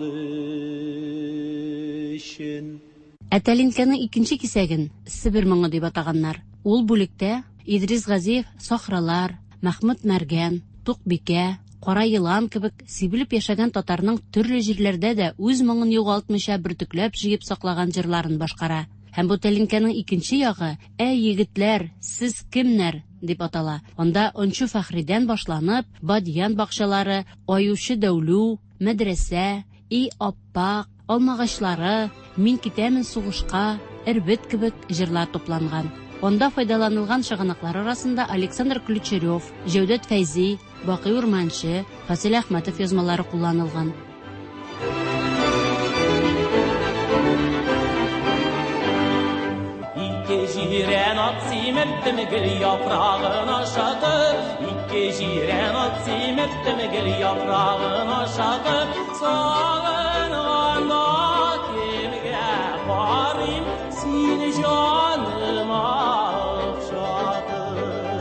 [SPEAKER 7] üçün.
[SPEAKER 23] Әтәлинкәнең икенче кисәген Себер моңы дип атаганнар. Ул бүлектә Идрис Газиев сахралар, Мәхмүд Мәргән, Туҡбикә, кара елан кебек сибелеп яшәгән татарның төрле җирләрдә дә үз моңын югалтмыйча бөртекләп җыеп саклаган җырларын башкара. Һәм бу тәлинкәнең икенче ягы «Әй егетләр, сез кемнәр?» дип атала. Анда Ончу Фәхридән башланып, Бадьян бакчалары, Аючы Дәүлү, Мәдрәсә, И аппак, Алмагачлары, Мин китәмен сугышка, Эрбет кебек җырлар тупланган. Онда файдаланылган шыгыныклар арасында Александр Ключерев, Җәүдәт Фәйзи, Бакый Урманчы, Фасил Әхмәтов язмалары кулланылган.
[SPEAKER 7] Jiren at simettim gül yaprağın aşağı İki jiren at simettim gül yaprağın aşağı Sağınğanda kimge varim Seni canıma okşadı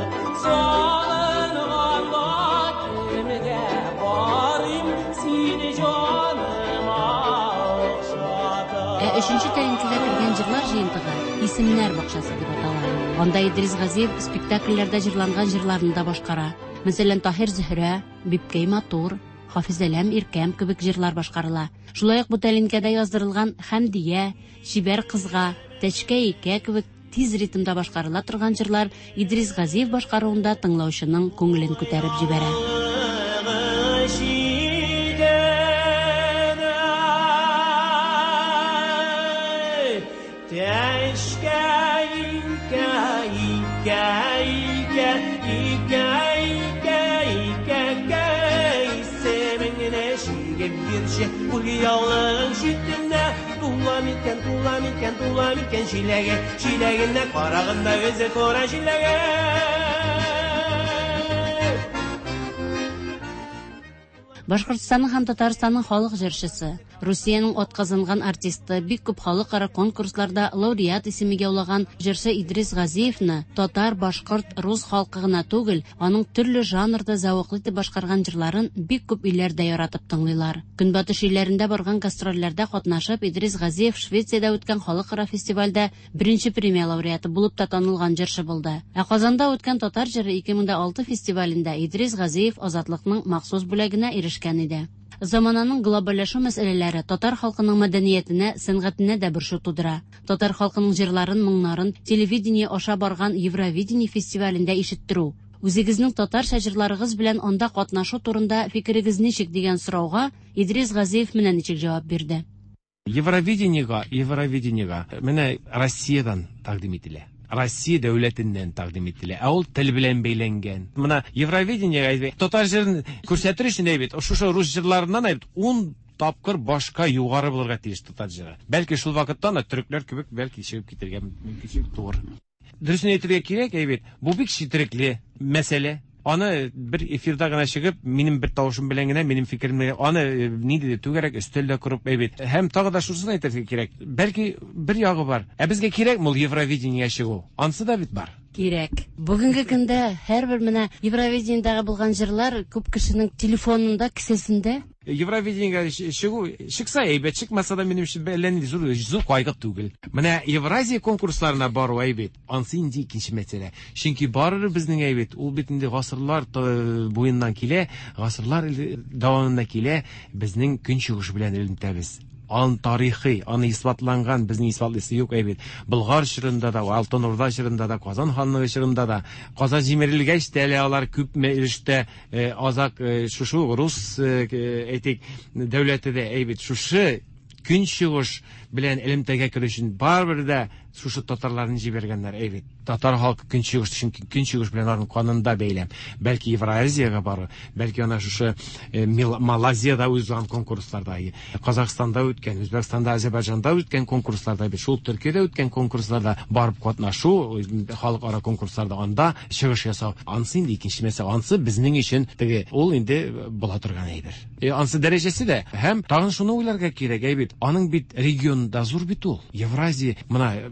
[SPEAKER 7] Sağınğanda kimge varim Seni canıma okşadı
[SPEAKER 23] Ә өченче тәлинкәгә кергән җырлар җыентыгы Исемнәр бакчасы дип атала. Анда Идрис Газиев спектакльләрдә җырланган җырларын да башкара. Мәсәлән, Таһир Зөһрә, Бипкәй Матур, Хафизәләм Иркәм кебек җырлар башкарыла. Шулай ук бу тәлинкәдә яздырылган Хәмдия, Шибәр кызга, Тәчкә икә кебек тиз ритмда башкарыла торган җырлар Идрис Газиев башкаруында тыңлаучының күңелен күтәреп җибәрә.
[SPEAKER 7] Yağlığın şüttünde Tuğlam iken, tuğlam iken, tuğlam iken Şilege, şileginde Karağında özü koran şilege
[SPEAKER 23] Башкортстанның һәм Татарстанның халык җырчысы, Русиянең атказанган артисты, бик күп халыкара конкурсларда лауреат исемигә улаган җырчы Идрис Газиевны татар, башкорт, рус халкы гына түгел, аның төрле жанрда зәвыклы итеп башкарган җырларын бик күп илләрдә яратып тыңлыйлар. Көнбатыш илләрендә барган гастрольләрдә катнашып, Идрис Газиев Швециядә үткән халыкара фестивальдә беренче премия лауреаты булып та танылган җырчы булды. Ә Казанда үткән татар җыры ике мең алты фестивалендә Идрис Газиев Азатлыкның махсус бүләгенә ирешкән иде. Замананың глобаллашу мәсьәләләре татар халкының мәдәниятенә, сәнгатенә дә борчу тудыра. Татар халкының җырларын, моңнарын телевидение аша барган Евровидение фестивалендә ишеттерү. Үзегезнең татарча җырларыгыз белән анда катнашу турында фикерегез ничек дигән сорауга Идрис Газиев менә ничек җавап бирде.
[SPEAKER 11] Евровидениега, Евровидениега менә Россиядән тәкъдим ителә. Россия дәүләтеннән тәкъдим ителә. Ә ул тел белән бәйләнгән. Менә Евровидение татар җырын күрсәтер өчен әйбит, шушы рус җырларыннан әйбит ун тапкыр башка югары булырга тиеш татар җыры. Бәлки шул вакытта да төрекләр кебек бәлки чыгып китергә мөмкинлек тугыр. Дөресен әйтергә кирәк, әйбит, бу бик четерекле мәсьәлә. Аны бер эфирда гына чыгып, минем бер тавышым белән генә, минем фикеремне, аны ни диде түгәрәк өстәлдә курып әйбит. Һәм тагы да шусын әйтергә кирәк. Бәлки бер ягы бар. Ә безгә кирәкме ул Евровидение чыгу? Ансы да бит бар.
[SPEAKER 23] Кирәк. Бүгенге көндә һәрбер менә Евровидениедәге булган җырлар күп кешенең телефонында, кесәсендә.
[SPEAKER 11] Евровидениегә чыгу, чыкса әйбәт, чыкмаса да минем өчен әллә нинди зур зур кайгы түгел. Менә Евразия конкурсларына бару әйбәт, ансы инде икенче мәсьәлә. Чөнки барыр безнең әйбәт, ул бит инде гасырлар буеннан килә, гасырлар дәвамында килә, безнең көнчыгыш белән элемтәбез. Ан тарихи, аны исбатланган, безнең исбатлысы юк әйбит. Болгар җырында да, Алтын Урда җырында да, Казан ханлыгы җырында да, Казан җимерелгәч тә алар күп мәлештә азак шушы рус әйтик дәүләтендә әйбит, шушы көнчыгыш белән элемтәгә керүчен барбер дә шушы татарларны җибәргәннәр әйбит. Татар халкы көнчыгыш өчен көнчыгыш белән аның канында бәйләм. Бәлки Евразиягә бары, бәлки ана шушы Малайзиядә узган конкурсларда, Казакъстанда үткән, Үзбәкстанда, Азәрбайҗанда үткән конкурсларда, шул Төркиядә үткән конкурсларда барып катнашу, халыкара конкурсларда анда чыгыш ясау. Ансы инде икенче мәсьәлә, ансы безнең өчен теге ул инде була торган әйбер. Ансы дәрәҗәсе дә һәм тагын шуны уйларга кирәк әйбит. Аның бит регионда зур бит ул. Евразия, менә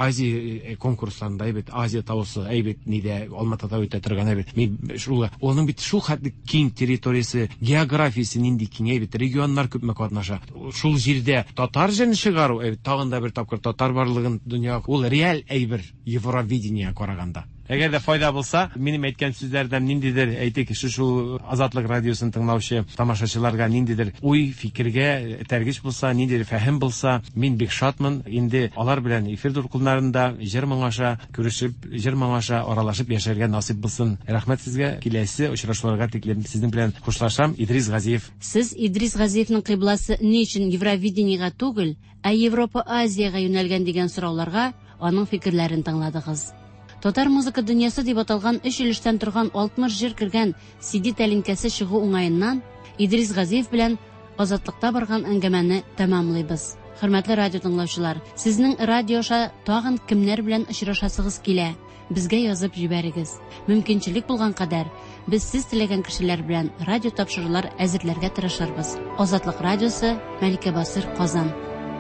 [SPEAKER 11] Азия конкурсларында әйбит, Азия тавысы әйбит ниде Алматыда үтә торган әйбит. Мин шул аның бит шул хәтле киң территориясе, географиясе нинди киң әйбит, регионнар күпме катнаша. Шул җирдә татар җырын чыгару, әйбит, тагын да бер тапкыр татар барлыгын дөнья ул реаль әйбер Евровидение караганда. Эгер дә файда булса, минем әйткән сүзләрдән ниндидер әйтик, шу Азатлык радиосын тыңлаучы тамашачыларга ниндидер уй, фикергә тәргиш булса, ниндидер фәһем булса, мин бик шатмын. Инде алар белән эфир дулкыннарында җыр моңаша күрешеп, җыр моңаша аралашып яшәргә насыйп булсын. Рәхмәт сезгә. Киләсе очрашуларга тиклем сезнең белән хушлашам. Идрис Газиев.
[SPEAKER 23] Сез Идрис Газиевның кыйбласы ни өчен Евровидениегә түгел, ә Европа-Азиягә юнәлгән дигән сорауларга аның фикерләрен тыңладыгыз. Татар музыка дөньясы дип аталган өч өлештән торган алтмыш җыр кергән си ди тәлинкәсе чыгу уңаеннан Идрис Газиев белән Азатлыкта барган әңгәмәне тәмамлыйбыз. Хөрмәтле радио тыңлаучылар, сезнең радиоша тагын кемнәр белән очрашасыгыз килә? Безгә язып җибәрегез. Мөмкинчелек булган кадәр без сез теләгән кешеләр белән радио тапшырулар әзерләргә тырышырбыз. Азатлык радиосы, Мәликә Басыр, Казан.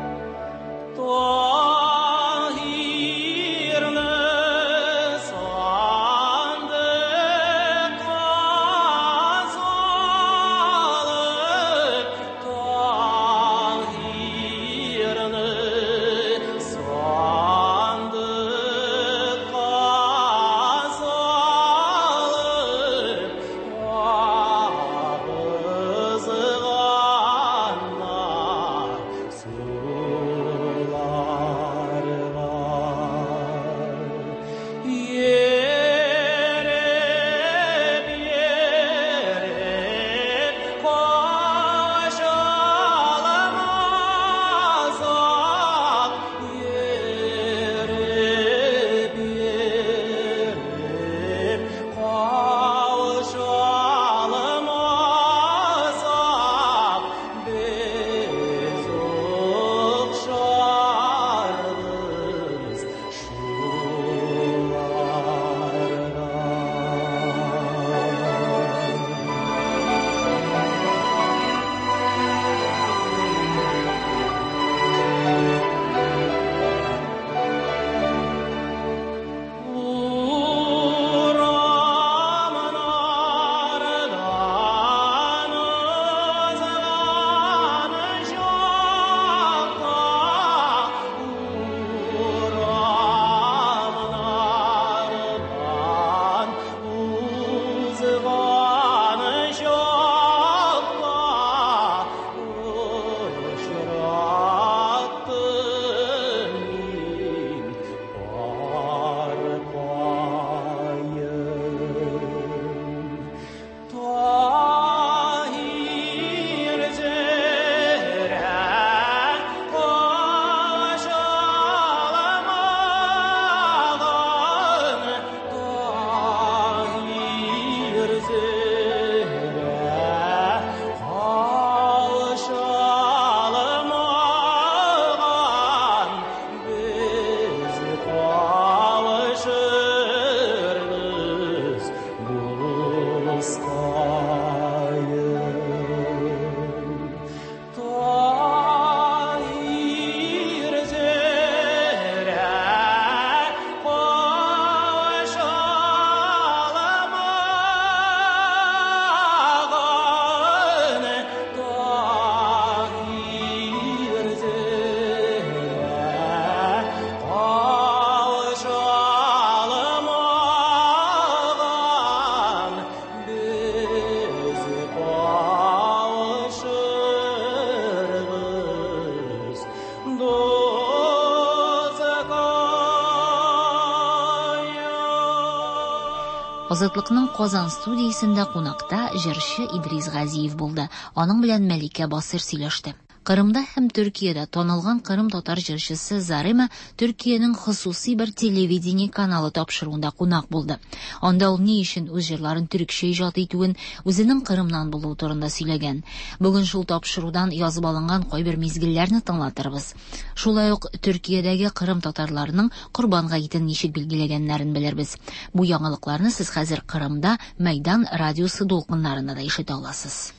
[SPEAKER 2] Азатлыкның Казан студиясендә кунакта җырчы Идрис Газиев булды. Аның белән Мәликә Басыр сөйләште. Кырымда һәм Төркиядә танылган кырым татар җырчысы Зарема Төркиянең хосусый бер телевидение каналы тапшыруында кунак булды. Анда ул ни өчен үз җырларын төрекчә иҗат итүен, үзенең Кырымнан булуы турында сөйләгән. Бүген шул тапшырудан язып алынган кайбер мизгелләрне тыңлатырбыз. Шулай ук Төркиядәге кырым татарларының Корбан гаетен ничек билгеләгәннәрен белербез. Бу яңалыкларны сез хәзер Кырымда Мәйдан радиосы дулкыннарында да ишетә аласыз.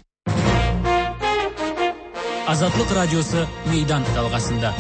[SPEAKER 15] Азатлык радиосы Мәйдан талгасында.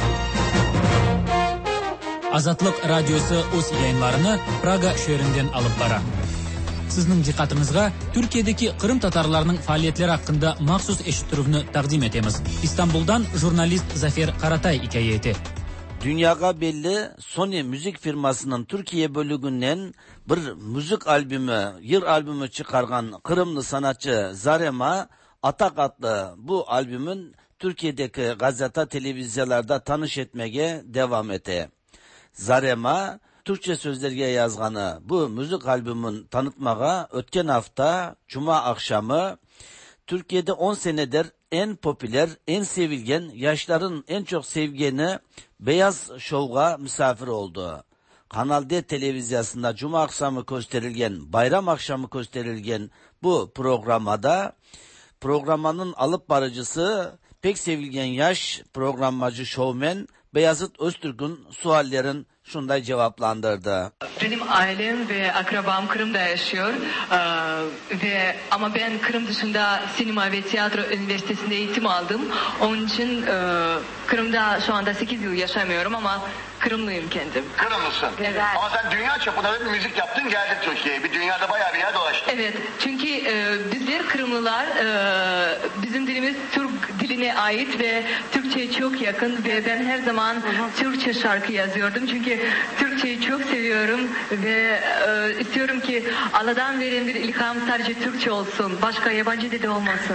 [SPEAKER 15] Азатлык радиосы үз яйынларыны Прага шәһәреннән алып бара. Сезнең диққатыгызга Төркиядәге кырым татарларының фәалиятләре хакында махсус эшиттүрүне тәкъдим итәбез. Истанбулдан журналист Зафер Каратай икәяте.
[SPEAKER 14] Dünyaga belli Sony müzik firmasının Türkiye bölüğünden bir müzik albümü, yır albümü çıkargan Kırımlı sanatçı Zarema Atak adlı bu albümün Türkiye'deki gazete televizyalarda tanış etmeye devam etti. Zarema Türkçe sözlerge yazganı bu müzik albümün tanıtmağa ötken hafta Cuma akşamı Türkiye'de on senedir en popüler, en sevilgen, yaşların en çok sevgeni Beyaz Şov'a misafir oldu. Kanal D televizyasında Cuma akşamı gösterilgen, bayram akşamı gösterilgen bu programada programının alıp barıcısı pek sevilgen yaş programmacı şovmen Beyazıt Öztürk'ün suallerin şunday cevaplandırdı.
[SPEAKER 16] Benim ailem ve akrabam Kırım'da yaşıyor ee, ve ama ben Kırım dışında sinema ve tiyatro üniversitesinde eğitim aldım. Onun için e, Kırım'da şu anda sekiz yıl yaşamıyorum ama Kırımlıyım kendim.
[SPEAKER 17] Kırımlısın. Evet. Ama sen dünya çapında bir müzik yaptın, geldin Türkiye'ye. Bir dünyada bayağı bir yer dolaştın.
[SPEAKER 16] Evet. Çünkü e, bizler Kırımlılar e, bizim dilimiz Türk diline ait ve Türkçe'ye çok yakın ve ben her zaman Türkçe şarkı yazıyordum. Çünkü Türkçeyi çok seviyorum ve e, istiyorum ki Allah'tan veren bir ilham sadece Türkçe olsun. Başka yabancı dili olmasın.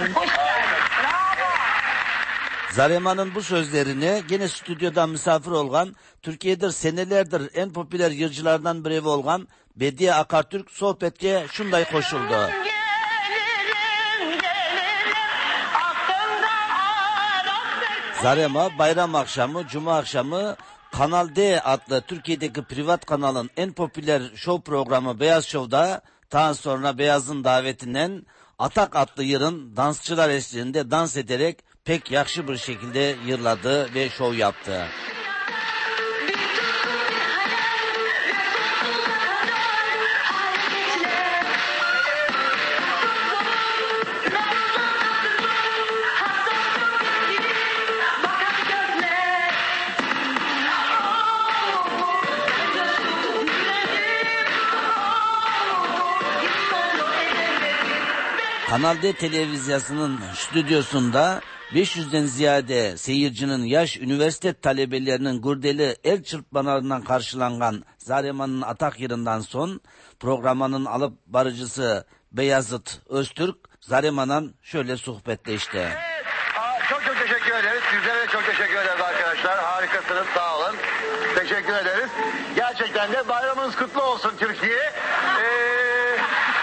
[SPEAKER 14] Zarema'nın bu sözlerini gene stüdyoda misafir olan, Türkiye'dir senelerdir en popüler yırcılardan biri olan Bediye Akartürk sohbetke şunday koşuldu. Zarema bayram akşamı, Cuma akşamı Kanal D adlı Türkiye'deki privat kanalın en popüler show programı Beyaz Show'da daha sonra Beyaz'ın davetinden Atak adlı yırın dansçılar eşliğinde dans ederek pek yakşı bir şekilde yırladı ve şov yaptı. Kanal D televizyasının stüdyosunda beş yüzden ziyade seyircinin yaş üniversite talebelerinin gurdeli el çırpmalarından karşılanan Zarema'nın atak yerinden son programının alıp barıcısı Beyazıt Öztürk Zarema'nın şöyle sohbetleşti.
[SPEAKER 17] Evet, aa, çok çok teşekkür ederiz. Sizlere çok teşekkür ederiz arkadaşlar. Harikasınız, sağ olun. Teşekkür ederiz. Gerçekten de bayramınız kutlu olsun Türkiye. Ee,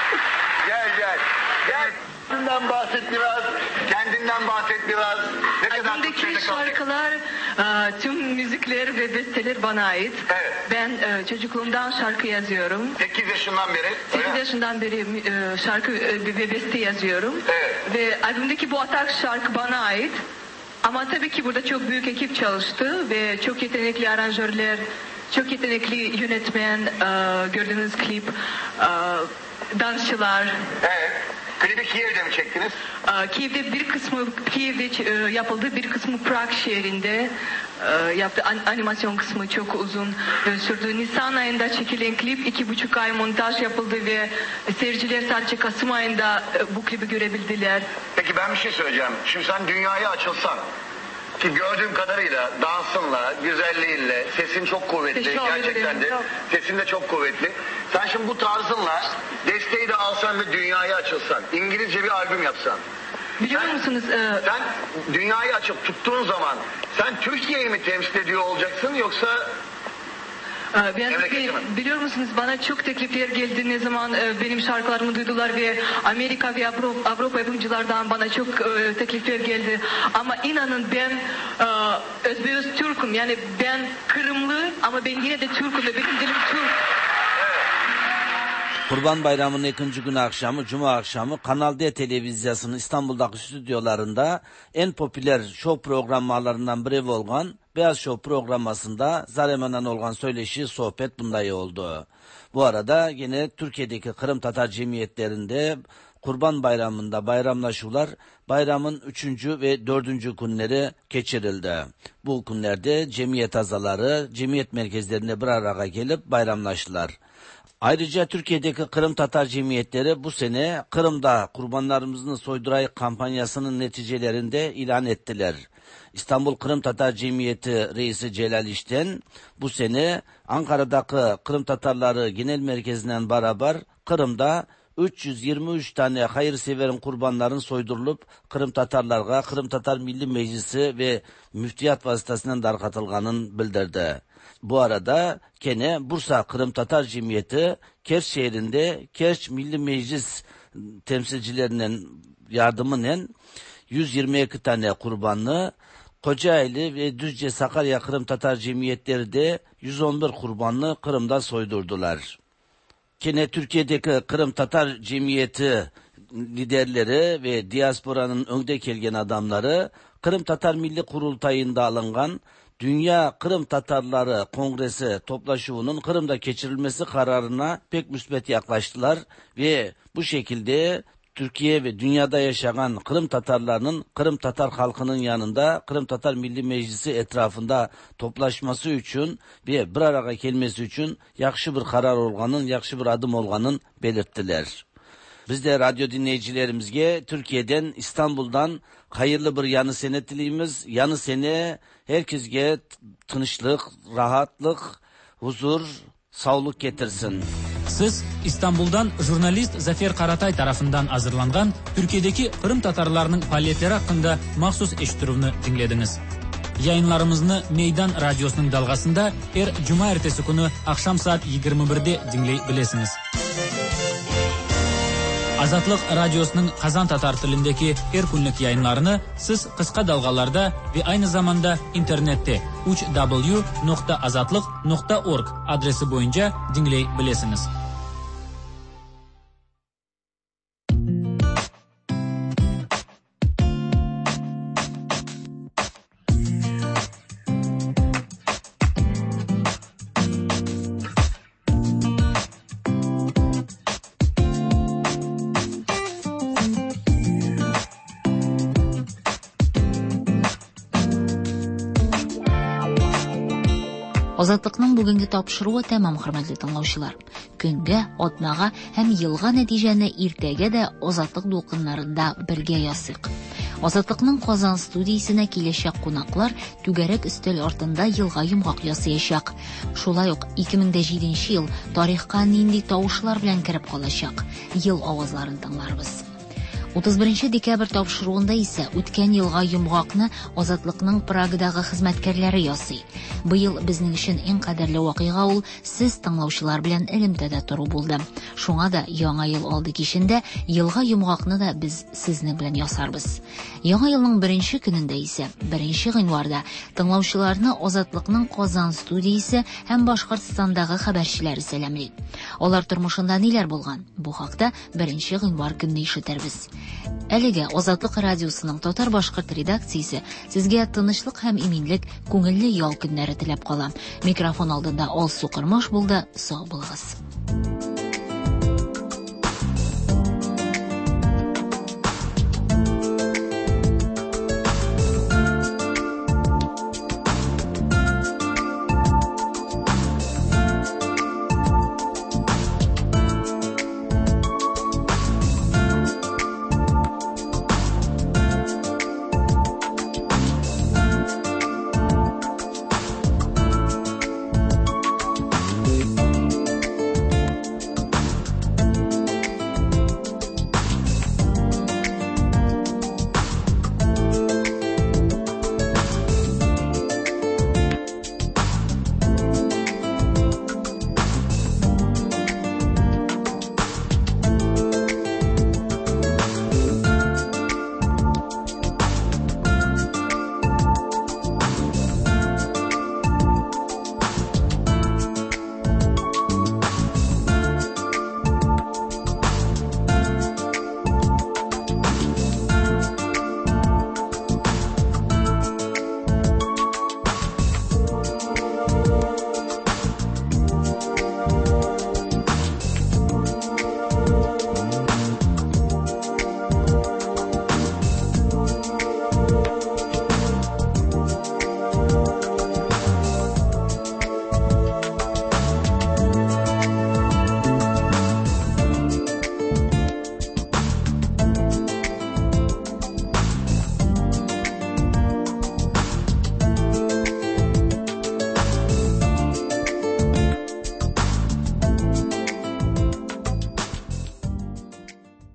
[SPEAKER 17] gel gel. Gel. Kendinden bahset biraz, kendinden bahset biraz. Ne kadar
[SPEAKER 16] Albümdeki şarkılar, e, tüm müzikler ve besteler bana ait.
[SPEAKER 17] Evet.
[SPEAKER 16] Ben e, çocukluğumdan şarkı yazıyorum.
[SPEAKER 17] sekiz yaşından beri.
[SPEAKER 16] sekiz yaşından beri e, şarkı e, ve beste yazıyorum.
[SPEAKER 17] Evet.
[SPEAKER 16] Ve albümdeki bu atak şarkı bana ait. Ama tabii ki burada çok büyük ekip çalıştı ve çok yetenekli aranjörler, çok yetenekli yönetmen, e, gördüğünüz klip, e, dansçılar.
[SPEAKER 17] Evet. Klibi Kiev'de mi çektiniz?
[SPEAKER 16] Kiev'de bir kısmı Kiev'de yapıldı, bir kısmı Prag şehrinde yaptı. An- animasyon kısmı çok uzun sürdü. Nisan ayında çekilen klip iki buçuk ay montaj yapıldı ve seyirciler sadece Kasım ayında bu klibi görebildiler.
[SPEAKER 17] Peki ben bir şey söyleyeceğim. Şimdi sen dünyaya açılsan, ki gördüğüm kadarıyla dansınla, güzelliğinle, sesin çok kuvvetli.
[SPEAKER 16] Teşekkür
[SPEAKER 17] Gerçekten de sesin de çok kuvvetli. Sen şimdi bu tarzınla desteği de alsan ve dünyaya açılsan, İngilizce bir albüm yapsan.
[SPEAKER 16] Biliyor
[SPEAKER 17] sen,
[SPEAKER 16] musunuz? E...
[SPEAKER 17] Sen dünyayı açıp tuttuğun zaman sen Türkiye'yi mi temsil ediyor olacaksın yoksa...
[SPEAKER 16] Ben, ben, biliyor musunuz bana çok teklifler geldi ne zaman e, benim şarkılarımı duydular ve Amerika ve Avrupa, Avrupa yapımcılardan bana çok e, teklifler geldi. Ama inanın ben e, özbeöz Türk'üm, yani ben Kırımlı ama ben yine de Türk'üm ve benim dilim Türk.
[SPEAKER 14] Kurban Bayramı'nın ikinci günü akşamı, Cuma akşamı Kanal D televizyasının İstanbul'daki stüdyolarında en popüler show programlarından biri olan Beyaz Show programmasında Zarema'nın olan söyleşi sohbet bunday oldu. Bu arada yine Türkiye'deki Kırım Tatar cemiyetlerinde Kurban Bayramı'nda bayramlaşılar bayramın üçüncü ve dördüncü günleri geçirildi. Bu günlerde cemiyet azaları cemiyet merkezlerinde bir araya gelip bayramlaştılar. Ayrıca Türkiye'deki Kırım Tatar cemiyetleri bu sene Kırım'da kurbanlarımızın soyduray kampanyasının neticelerinde ilan ettiler. İstanbul Kırım Tatar Cemiyeti Reisi Celal İşten bu sene Ankara'daki Kırım Tatarları Genel Merkezi'nden beraber Kırım'da üç yüz yirmi üç tane hayırseverin kurbanların soydurulup Kırım Tatarlarga Kırım Tatar Milli Meclisi ve müftiyat vasıtasından darkatılganın bildirdi. Bu arada kene Bursa Kırım Tatar Cemiyeti Kerç şehrinde Kerç Milli Meclis temsilcilerinin yardımıyla yüz yirmi iki tane kurbanlı, Kocaeli ve Düzce Sakarya Kırım Tatar Cemiyetleri de yüz on bir kurbanlı Kırım'da soydurdular. Kene Türkiye'deki Kırım Tatar Cemiyeti liderleri ve diasporanın önde kelgen adamları Kırım Tatar Milli Kurultayı'nda alıngan Dünya Kırım Tatarları Kongresi toplaşığının Kırım'da geçirilmesi kararına pek müsbet yaklaştılar ve bu şekilde Türkiye ve dünyada yaşayan Kırım Tatarlarının Kırım Tatar halkının yanında Kırım Tatar Milli Meclisi etrafında toplaşması için ve bir araya gelmesi için yakşı bir karar olganın, yakşı bir adım olganın belirttiler. Biz de radyo dinleyicilerimizge Türkiye'den, İstanbul'dan hayırlı bir yanı sene dileyimiz. Yanı sene herkesge tınışlık, rahatlık, huzur, sağlık getirsin.
[SPEAKER 15] Siz İstanbul'dan jurnalist Zafer Karatay tarafından hazırlangan Türkiye'deki Kırım Tatarlarının faaliyetleri hakkında mahsus eşittiruvni dinlediniz. Yayınlarımızını Meydan Radyosu'nun dalgasında er Cuma ertesi günü akşam saat yigirme birde dinley bilesiniz. Azatlık Radyosu'nun Kazan Tatar tilindeki er günlük yayınlarını siz kısa dalgalarda ve aynı zamanda internette uch w nokta azatlık nokta org adresi boyunca dinley bilesiniz.
[SPEAKER 2] Азатлыкның бүгенге тапшыруы тәмам, хөрмәтле тыңлаучылар. Көнгә, атнага һәм елга нәтиҗәне иртәгә дә Азатлык дулкыннарында бергә ясыйк. Азатлыкның Казан студиясенә киләчәк кунаклар түгәрәк өстәл артында елга йомгак ясаячак. Шулай ук ике мең җиденче ел тарихка нинди тавышлар белән кереп калачак? Ел авазларын тыңларбыз. утыз беренче декабрь тапшыруында исә үткән елга йомгакны Азатлыкның Прагадагы хезмәткәрләре ясый. Быел безнең өчен иң кадерле вакыйга ул сез тыңлаучылар белән элемтәдә туру булды. Шуңа да яңа ел алды кичендә елга йомгакны да без сезнең белән ясарбыз. Яңа елның беренче көнендә исә беренче гыйнварда тыңлаучыларны Азатлыкның Казан студиясе һәм Башкортстандагы хәбәрчеләре сәламли. Алар тормышында ниләр булган? Бу хакта беренче гыйнвар көнне ишетәрбез. Әлегә Азатлык радиосының татар-башкорт редакциясе сезгә тынычлык һәм иминлек, күңелле ял көннәре теләп кала. Микрофон алдында Алсу Кырмаш булды. Сау булыгыз.